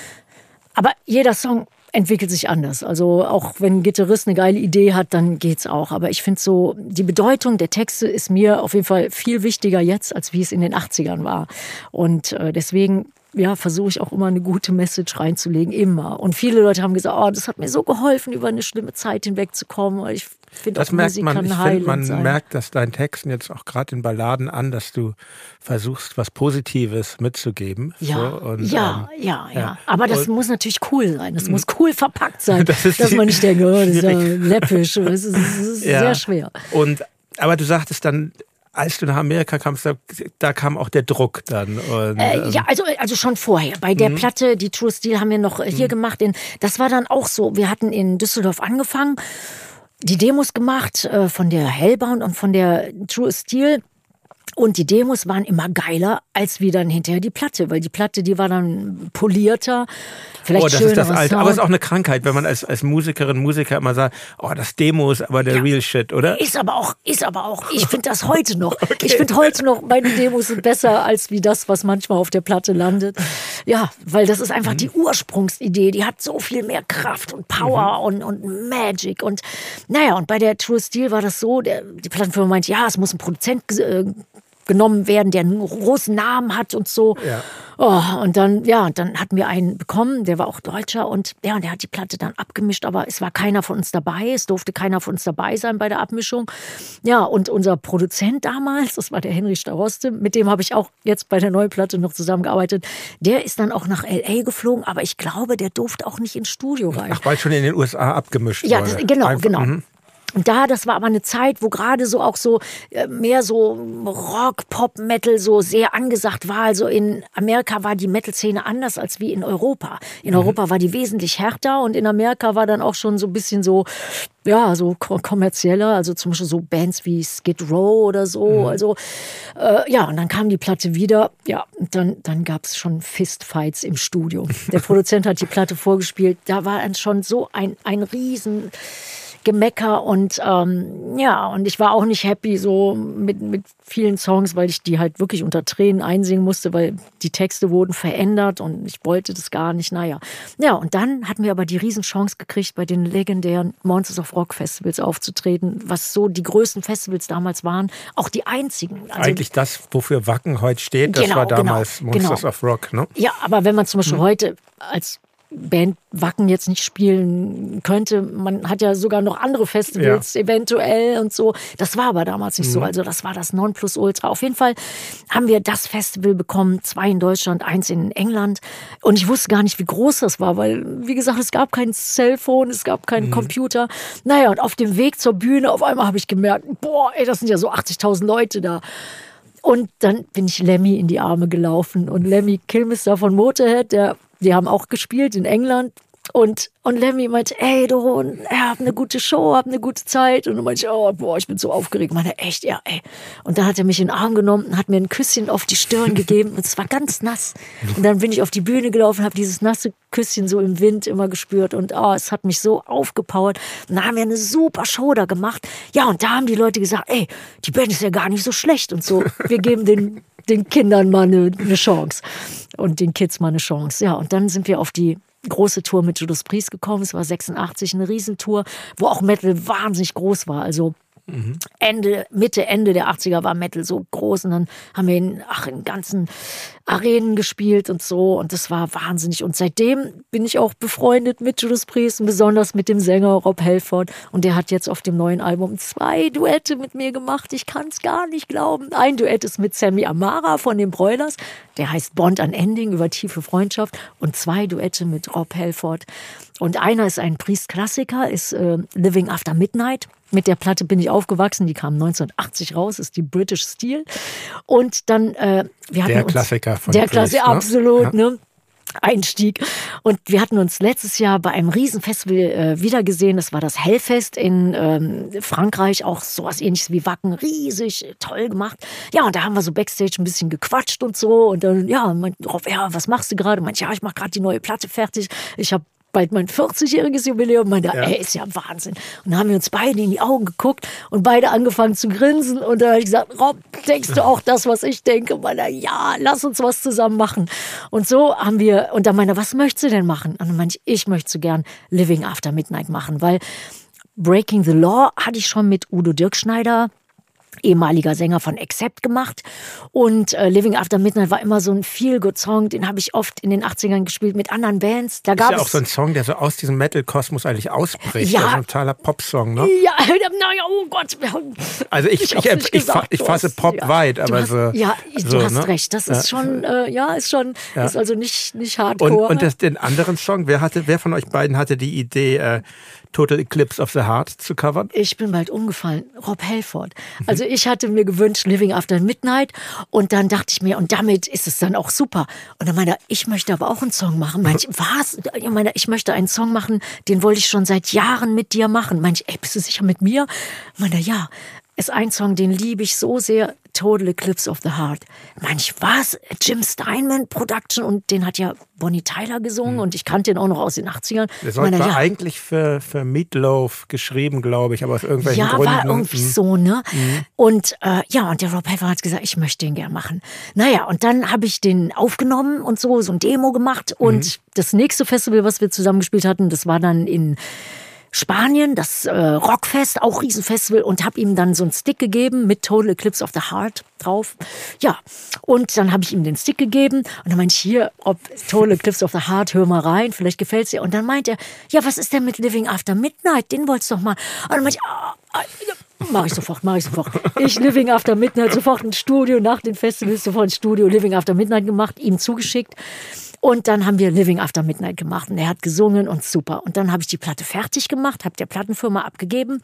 Aber jeder Song entwickelt sich anders. Also auch wenn ein Gitarrist eine geile Idee hat, dann geht's auch. Aber ich finde so, die Bedeutung der Texte ist mir auf jeden Fall viel wichtiger jetzt, als wie es in den 80ern war. Und deswegen versuche ich auch immer eine gute Message reinzulegen, immer. Und viele Leute haben gesagt, das hat mir so geholfen, über eine schlimme Zeit hinwegzukommen. Ich finde auch Musik kann heilend sein. Man merkt das deinen Texten jetzt auch gerade in Balladen an, dass du versuchst, was Positives mitzugeben. Ja, so, und, ja. Aber das muss natürlich cool sein. Das muss cool verpackt sein, dass man nicht denkt, das ist ja läppisch. Das ist sehr schwer. Aber du sagtest dann, als du nach Amerika kamst, da kam auch der Druck dann. Und, also schon vorher. Bei der Platte, die True Steel, haben wir noch hier gemacht. Das war dann auch so. Wir hatten in Düsseldorf angefangen, die Demos gemacht von der Hellbound und von der True Steel. Und die Demos waren immer geiler als wie dann hinterher die Platte, weil die Platte, die war dann polierter, vielleicht das schöner. Ist das Alte. Aber es ist auch eine Krankheit, wenn man als Musikerin, Musiker immer sagt, das Demo ist aber der Real Shit, oder? Ist aber auch. Ich finde das heute noch. Okay. Ich finde heute noch, meine Demos sind besser als wie das, was manchmal auf der Platte landet. Ja, weil das ist einfach die Ursprungsidee. Die hat so viel mehr Kraft und Power und Magic. Und und bei der True Steel war das so, die Plattenfirma meint, es muss ein Produzent genommen werden, der einen großen Namen hat und so. Ja. Und dann hatten wir einen bekommen, der war auch Deutscher und der hat die Platte dann abgemischt, aber es war keiner von uns dabei, es durfte keiner von uns dabei sein bei der Abmischung. Ja, und unser Produzent damals, das war der Henry Staroste, mit dem habe ich auch jetzt bei der neuen Platte noch zusammengearbeitet, der ist dann auch nach L.A. geflogen, aber ich glaube, der durfte auch nicht ins Studio rein. Ach, weil schon in den USA abgemischt wurde. Ja, genau. Und das war aber eine Zeit, wo gerade so auch so mehr so Rock, Pop, Metal so sehr angesagt war. Also in Amerika war die Metal-Szene anders als wie in Europa. In Europa war die wesentlich härter und in Amerika war dann auch schon so ein bisschen so, ja, so kommerzieller. Also zum Beispiel so Bands wie Skid Row oder so. Also ja, und dann kam die Platte wieder. Ja, und dann gab es schon Fistfights im Studio. Der Produzent hat die Platte vorgespielt. Da war dann schon so ein riesen Gemecker und ja, und ich war auch nicht happy so mit vielen Songs, weil ich die halt wirklich unter Tränen einsingen musste, weil die Texte wurden verändert und ich wollte das gar nicht, naja. Ja, und dann hatten wir aber die Riesenchance gekriegt, bei den legendären Monsters of Rock Festivals aufzutreten, was so die größten Festivals damals waren, auch die einzigen. Also, eigentlich das, wofür Wacken heute steht, das war damals Monsters of Rock, ne? Ja, aber wenn man zum Beispiel heute als Band Wacken jetzt nicht spielen könnte. Man hat ja sogar noch andere Festivals eventuell und so. Das war aber damals nicht so. Also das war das Nonplusultra. Auf jeden Fall haben wir das Festival bekommen, 2 in Deutschland, 1 in England. Und ich wusste gar nicht, wie groß das war, weil, wie gesagt, es gab kein Cellphone, es gab keinen Computer. Naja, und auf dem Weg zur Bühne auf einmal habe ich gemerkt, boah, ey, das sind ja so 80.000 Leute da. Und dann bin ich Lemmy in die Arme gelaufen. Und Lemmy Kilmister von Motorhead, die haben auch gespielt in England. Und Lemmy meinte, ey, Doro, hab eine gute Show, hab eine gute Zeit. Und dann meinte ich, oh, boah, ich bin so aufgeregt. Ich meinte, echt, ja, ey. Und dann hat er mich in den Arm genommen und hat mir ein Küsschen auf die Stirn gegeben. Und es war ganz nass. Und dann bin ich auf die Bühne gelaufen, habe dieses nasse Küsschen so im Wind immer gespürt. Und es hat mich so aufgepowert. Und dann haben wir eine super Show da gemacht. Ja, und da haben die Leute gesagt, ey, die Band ist ja gar nicht so schlecht und so. Wir geben den Kindern mal eine Chance. Und den Kids mal eine Chance. Ja, und dann sind wir auf die große Tour mit Judas Priest gekommen. Es war 86, eine Riesentour, wo auch Metal wahnsinnig groß war. Also Mitte der 80er war Metal so groß und dann haben wir in ganzen Arenen gespielt und so und das war wahnsinnig. Und seitdem bin ich auch befreundet mit Judas Priest und besonders mit dem Sänger Rob Halford und der hat jetzt auf dem neuen Album 2 Duette mit mir gemacht. Ich kann es gar nicht glauben. Ein Duett ist mit Sammy Amara von den Broilers, der heißt Bond Unending, über tiefe Freundschaft, und 2 Duette mit Rob Halford. Und einer ist ein Priest-Klassiker, ist Living After Midnight. Mit der Platte bin ich aufgewachsen, die kam 1980 raus, ist die British Steel. Und dann, wir hatten Klassiker von der Klassiker, ne? absolut, ne? Einstieg. Und wir hatten uns letztes Jahr bei einem Riesenfestival wiedergesehen. Das war das Hellfest in Frankreich, auch sowas ähnliches wie Wacken, riesig, toll gemacht. Ja, und da haben wir so Backstage ein bisschen gequatscht und so. Und dann, was machst du gerade? Meinte, ich mache gerade die neue Platte fertig. Ich habe bald mein 40-jähriges Jubiläum. Meinte, ey, ist ja Wahnsinn. Und dann haben wir uns beide in die Augen geguckt und beide angefangen zu grinsen. Und dann habe ich gesagt, Rob, denkst du auch das, was ich denke? Und meinte, ja, lass uns was zusammen machen. Und so haben wir, und dann meinte er, was möchtest du denn machen? Und dann meinte ich möchte so gern Living After Midnight machen, weil Breaking the Law hatte ich schon mit Udo Dirkschneider, ehemaliger Sänger von Accept, gemacht. Und Living After Midnight war immer so ein Feel-Good-Song, den habe ich oft in den 80ern gespielt mit anderen Bands. Da gab ist ja auch so ein Song, der so aus diesem Metal-Kosmos eigentlich ausbricht. Ja. Also ein totaler Pop-Song, ne? Ja, naja, oh Gott. Also ich fasse Pop weit, aber du hast recht. Das ist schon, ist also nicht Hardcore. Und den anderen Song, wer von euch beiden hatte die Idee, Total Eclipse of the Heart zu covern? Ich bin bald umgefallen. Rob Halford. Also ich hatte mir gewünscht Living After Midnight und dann dachte ich mir, und damit ist es dann auch super. Und dann meinte er, ich möchte aber auch einen Song machen. Meinte ich, was? Ich möchte einen Song machen, den wollte ich schon seit Jahren mit dir machen. Meinte ich, bist du sicher mit mir? Meinte er, ja. Ist ein Song, den liebe ich so sehr, Total Eclipse of the Heart. Meine ich, was? Jim Steinman Production, und den hat ja Bonnie Tyler gesungen und ich kannte den auch noch aus den 80ern. Der war eigentlich für Meatloaf geschrieben, glaube ich, aber aus irgendwelchen Gründen. Ja, war irgendwie so, ne? Und und der Rob Halford hat gesagt, ich möchte den gern machen. Naja, und dann habe ich den aufgenommen und so ein Demo gemacht und das nächste Festival, was wir zusammen gespielt hatten, das war dann in Spanien, das Rockfest, auch Riesenfestival, und habe ihm dann so einen Stick gegeben mit Total Eclipse of the Heart drauf. Ja, und dann habe ich ihm den Stick gegeben und dann meinte ich, hier, Total Eclipse of the Heart, hör mal rein, vielleicht gefällt's dir. Und dann meint er, ja, was ist denn mit Living After Midnight? Den wolltest du doch mal. Und dann meinte ich, mach ich sofort. Ich Living After Midnight, sofort ins Studio, nach den Festivals sofort ins Studio, Living After Midnight gemacht, ihm zugeschickt. Und dann haben wir Living After Midnight gemacht und er hat gesungen und super. Und dann habe ich die Platte fertig gemacht, habe der Plattenfirma abgegeben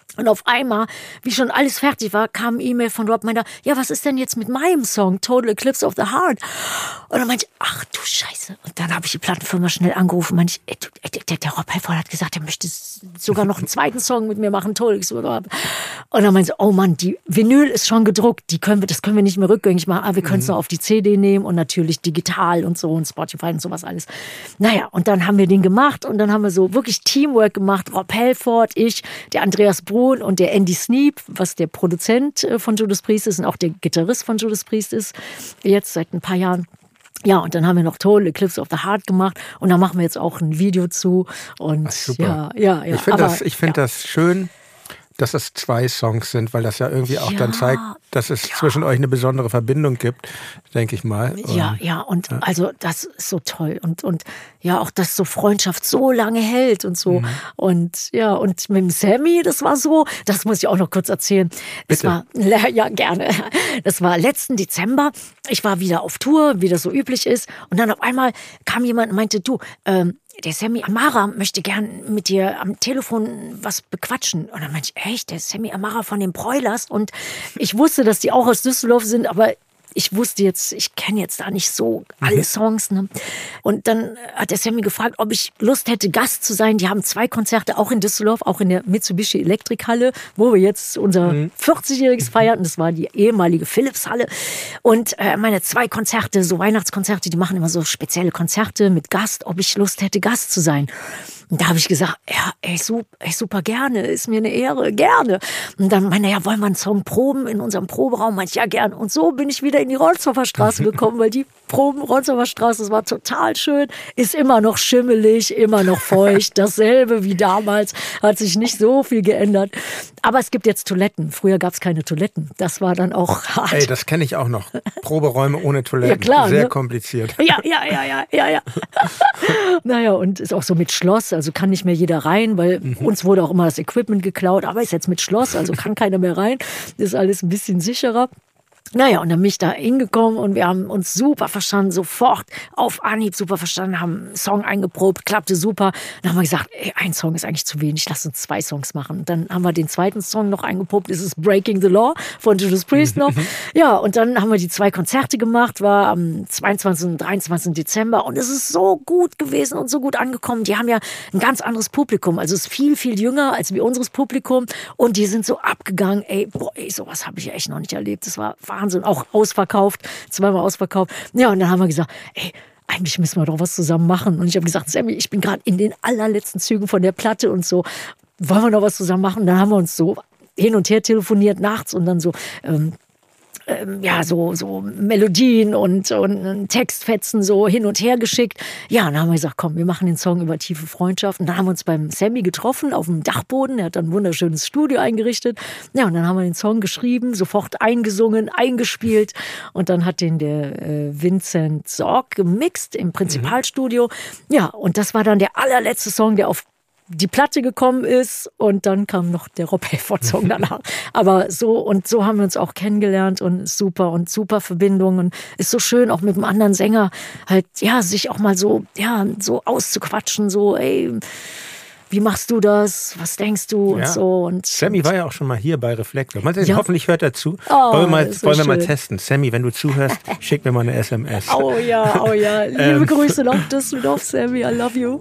Und auf einmal, wie schon alles fertig war, kam eine E-Mail von Rob, meinte, ja, was ist denn jetzt mit meinem Song, Total Eclipse of the Heart? Und dann meinte ich, ach du Scheiße. Und dann habe ich die Plattenfirma schnell angerufen, meinte ich, der Rob Halford hat gesagt, er möchte sogar noch einen zweiten Song mit mir machen, Total Eclipse of the Heart. Und dann meinte ich, oh Mann, die Vinyl ist schon gedruckt, das können wir nicht mehr rückgängig machen, aber wir können es noch auf die CD nehmen und natürlich digital und so und Spotify und sowas alles. Naja, und dann haben wir den gemacht und dann haben wir so wirklich Teamwork gemacht, Rob Halford, ich, der Andreas Brun und der Andy Sneap, was der Produzent von Judas Priest ist und auch der Gitarrist von Judas Priest ist, jetzt seit ein paar Jahren. Ja, und dann haben wir noch Total Eclipse of the Heart gemacht und da machen wir jetzt auch ein Video zu. Und super. Ja. Ich finde das schön, dass es 2 Songs sind, weil das ja irgendwie auch dann zeigt, dass es zwischen euch eine besondere Verbindung gibt, denke ich mal. Und also das ist so toll und ja, auch, dass so Freundschaft so lange hält und so. Und mit dem Sammy, das war so, das muss ich auch noch kurz erzählen. Bitte. Gerne. Das war letzten Dezember. Ich war wieder auf Tour, wie das so üblich ist. Und dann auf einmal kam jemand und meinte, du, der Sammy Amara möchte gern mit dir am Telefon was bequatschen. Und dann meinte ich, echt, der Sammy Amara von den Broilers? Und ich wusste, dass die auch aus Düsseldorf sind, aber ich kenne jetzt da nicht so alle Songs. Ne? Und dann hat der Sammy gefragt, ob ich Lust hätte, Gast zu sein. Die haben 2 Konzerte, auch in Düsseldorf, auch in der Mitsubishi Elektrikhalle, wo wir jetzt unser 40-jähriges feierten. Das war die ehemalige Philips-Halle. Und meine 2 Konzerte, so Weihnachtskonzerte, die machen immer so spezielle Konzerte mit Gast, ob ich Lust hätte, Gast zu sein. Und da habe ich gesagt, ja, super gerne, ist mir eine Ehre, gerne. Und dann meinte er, ja, wollen wir einen Song proben in unserem Proberaum? Meinte ich, ja, gerne. Und so bin ich wieder in die Ronsdorfer Straße gekommen, weil die Proben Ronsdorfer Straße, das war total schön, ist immer noch schimmelig, immer noch feucht, dasselbe wie damals, hat sich nicht so viel geändert. Aber es gibt jetzt Toiletten. Früher gab es keine Toiletten. Das war dann auch hart. Ey, das kenne ich auch noch. Proberäume ohne Toiletten. Ja, klar, sehr ne? kompliziert. Ja. Naja, und ist auch so mit Schloss, also kann nicht mehr jeder rein, weil uns wurde auch immer das Equipment geklaut, aber ist jetzt mit Schloss, also kann keiner mehr rein. Ist alles ein bisschen sicherer. Naja, und dann bin ich da hingekommen und wir haben uns super verstanden, sofort auf Anhieb super verstanden, haben einen Song eingeprobt, klappte super. Dann haben wir gesagt, ey, ein Song ist eigentlich zu wenig, lass uns 2 Songs machen. Und dann haben wir den zweiten Song noch eingeprobt, das ist Breaking the Law von Judas Priest noch. Ja, und dann haben wir die 2 Konzerte gemacht, war am 22. und 23. Dezember und es ist so gut gewesen und so gut angekommen. Die haben ja ein ganz anderes Publikum, also es ist viel, viel jünger als wie unseres Publikum und die sind so abgegangen, ey, sowas habe ich echt noch nicht erlebt, das war Wahnsinn, auch ausverkauft, 2-mal ausverkauft. Ja, und dann haben wir gesagt, ey, eigentlich müssen wir doch was zusammen machen. Und ich habe gesagt, Sammy, ich bin gerade in den allerletzten Zügen von der Platte und so, wollen wir noch was zusammen machen? Und dann haben wir uns so hin und her telefoniert nachts und dann so so Melodien und Textfetzen so hin und her geschickt. Ja, und dann haben wir gesagt, komm, wir machen den Song über tiefe Freundschaft. Und dann haben wir uns beim Sammy getroffen auf dem Dachboden. Er hat dann ein wunderschönes Studio eingerichtet. Ja, und dann haben wir den Song geschrieben, sofort eingesungen, eingespielt. Und dann hat den der Vincent Sorg gemixt im Prinzipalstudio. Ja, und das war dann der allerletzte Song, der auf die Platte gekommen ist und dann kam noch der Rob Halford-Song danach. Aber so haben wir uns auch kennengelernt und super Verbindung und ist so schön, auch mit einem anderen Sänger halt, ja, sich auch mal so auszuquatschen, so, ey, wie machst du das? Was denkst du? Und so. Und Sammy war ja auch schon mal hier bei Reflektor. Hoffentlich hört er zu. Oh, wollen wir mal testen. Sammy, wenn du zuhörst, schick mir mal eine SMS. Oh ja. Liebe Grüße nach Düsseldorf, Sammy, I love you.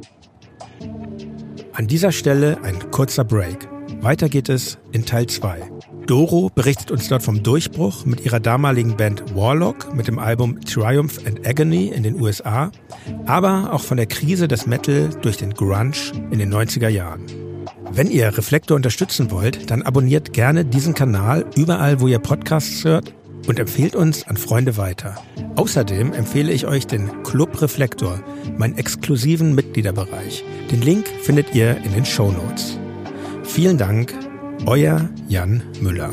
An dieser Stelle ein kurzer Break. Weiter geht es in Teil 2. Doro berichtet uns dort vom Durchbruch mit ihrer damaligen Band Warlock mit dem Album Triumph and Agony in den USA, aber auch von der Krise des Metal durch den Grunge in den 90er Jahren. Wenn ihr Reflektor unterstützen wollt, dann abonniert gerne diesen Kanal überall, wo ihr Podcasts hört und empfehlt uns an Freunde weiter. Außerdem empfehle ich euch den Club Reflektor, meinen exklusiven Mitgliederbereich. Den Link findet ihr in den Shownotes. Vielen Dank, euer Jan Müller.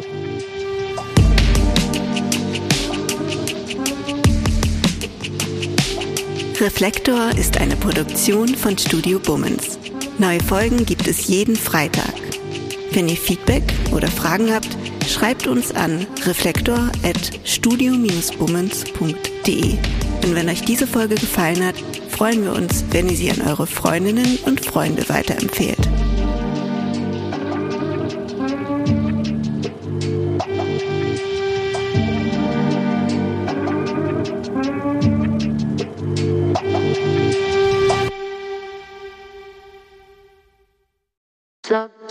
Reflektor ist eine Produktion von Studio Bummens. Neue Folgen gibt es jeden Freitag. Wenn ihr Feedback oder Fragen habt, schreibt uns an reflektor@studio-bummens.de. Und wenn euch diese Folge gefallen hat, freuen wir uns, wenn ihr sie an eure Freundinnen und Freunde weiterempfehlt.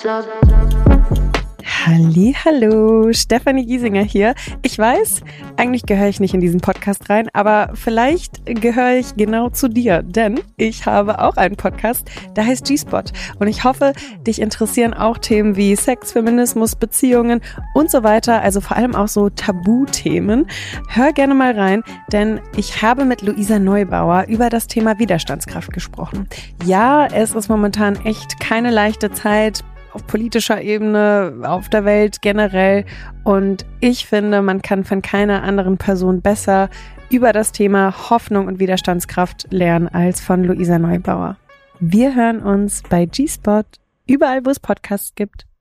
Hallihallo, Stefanie Giesinger hier. Ich weiß, eigentlich gehöre ich nicht in diesen Podcast rein, aber vielleicht gehöre ich genau zu dir, denn ich habe auch einen Podcast, der heißt G-Spot. Und ich hoffe, dich interessieren auch Themen wie Sex, Feminismus, Beziehungen und so weiter, also vor allem auch so Tabuthemen. Hör gerne mal rein, denn ich habe mit Luisa Neubauer über das Thema Widerstandskraft gesprochen. Ja, es ist momentan echt keine leichte Zeit, auf politischer Ebene, auf der Welt generell. Und ich finde, man kann von keiner anderen Person besser über das Thema Hoffnung und Widerstandskraft lernen als von Luisa Neubauer. Wir hören uns bei G-Spot, überall wo es Podcasts gibt.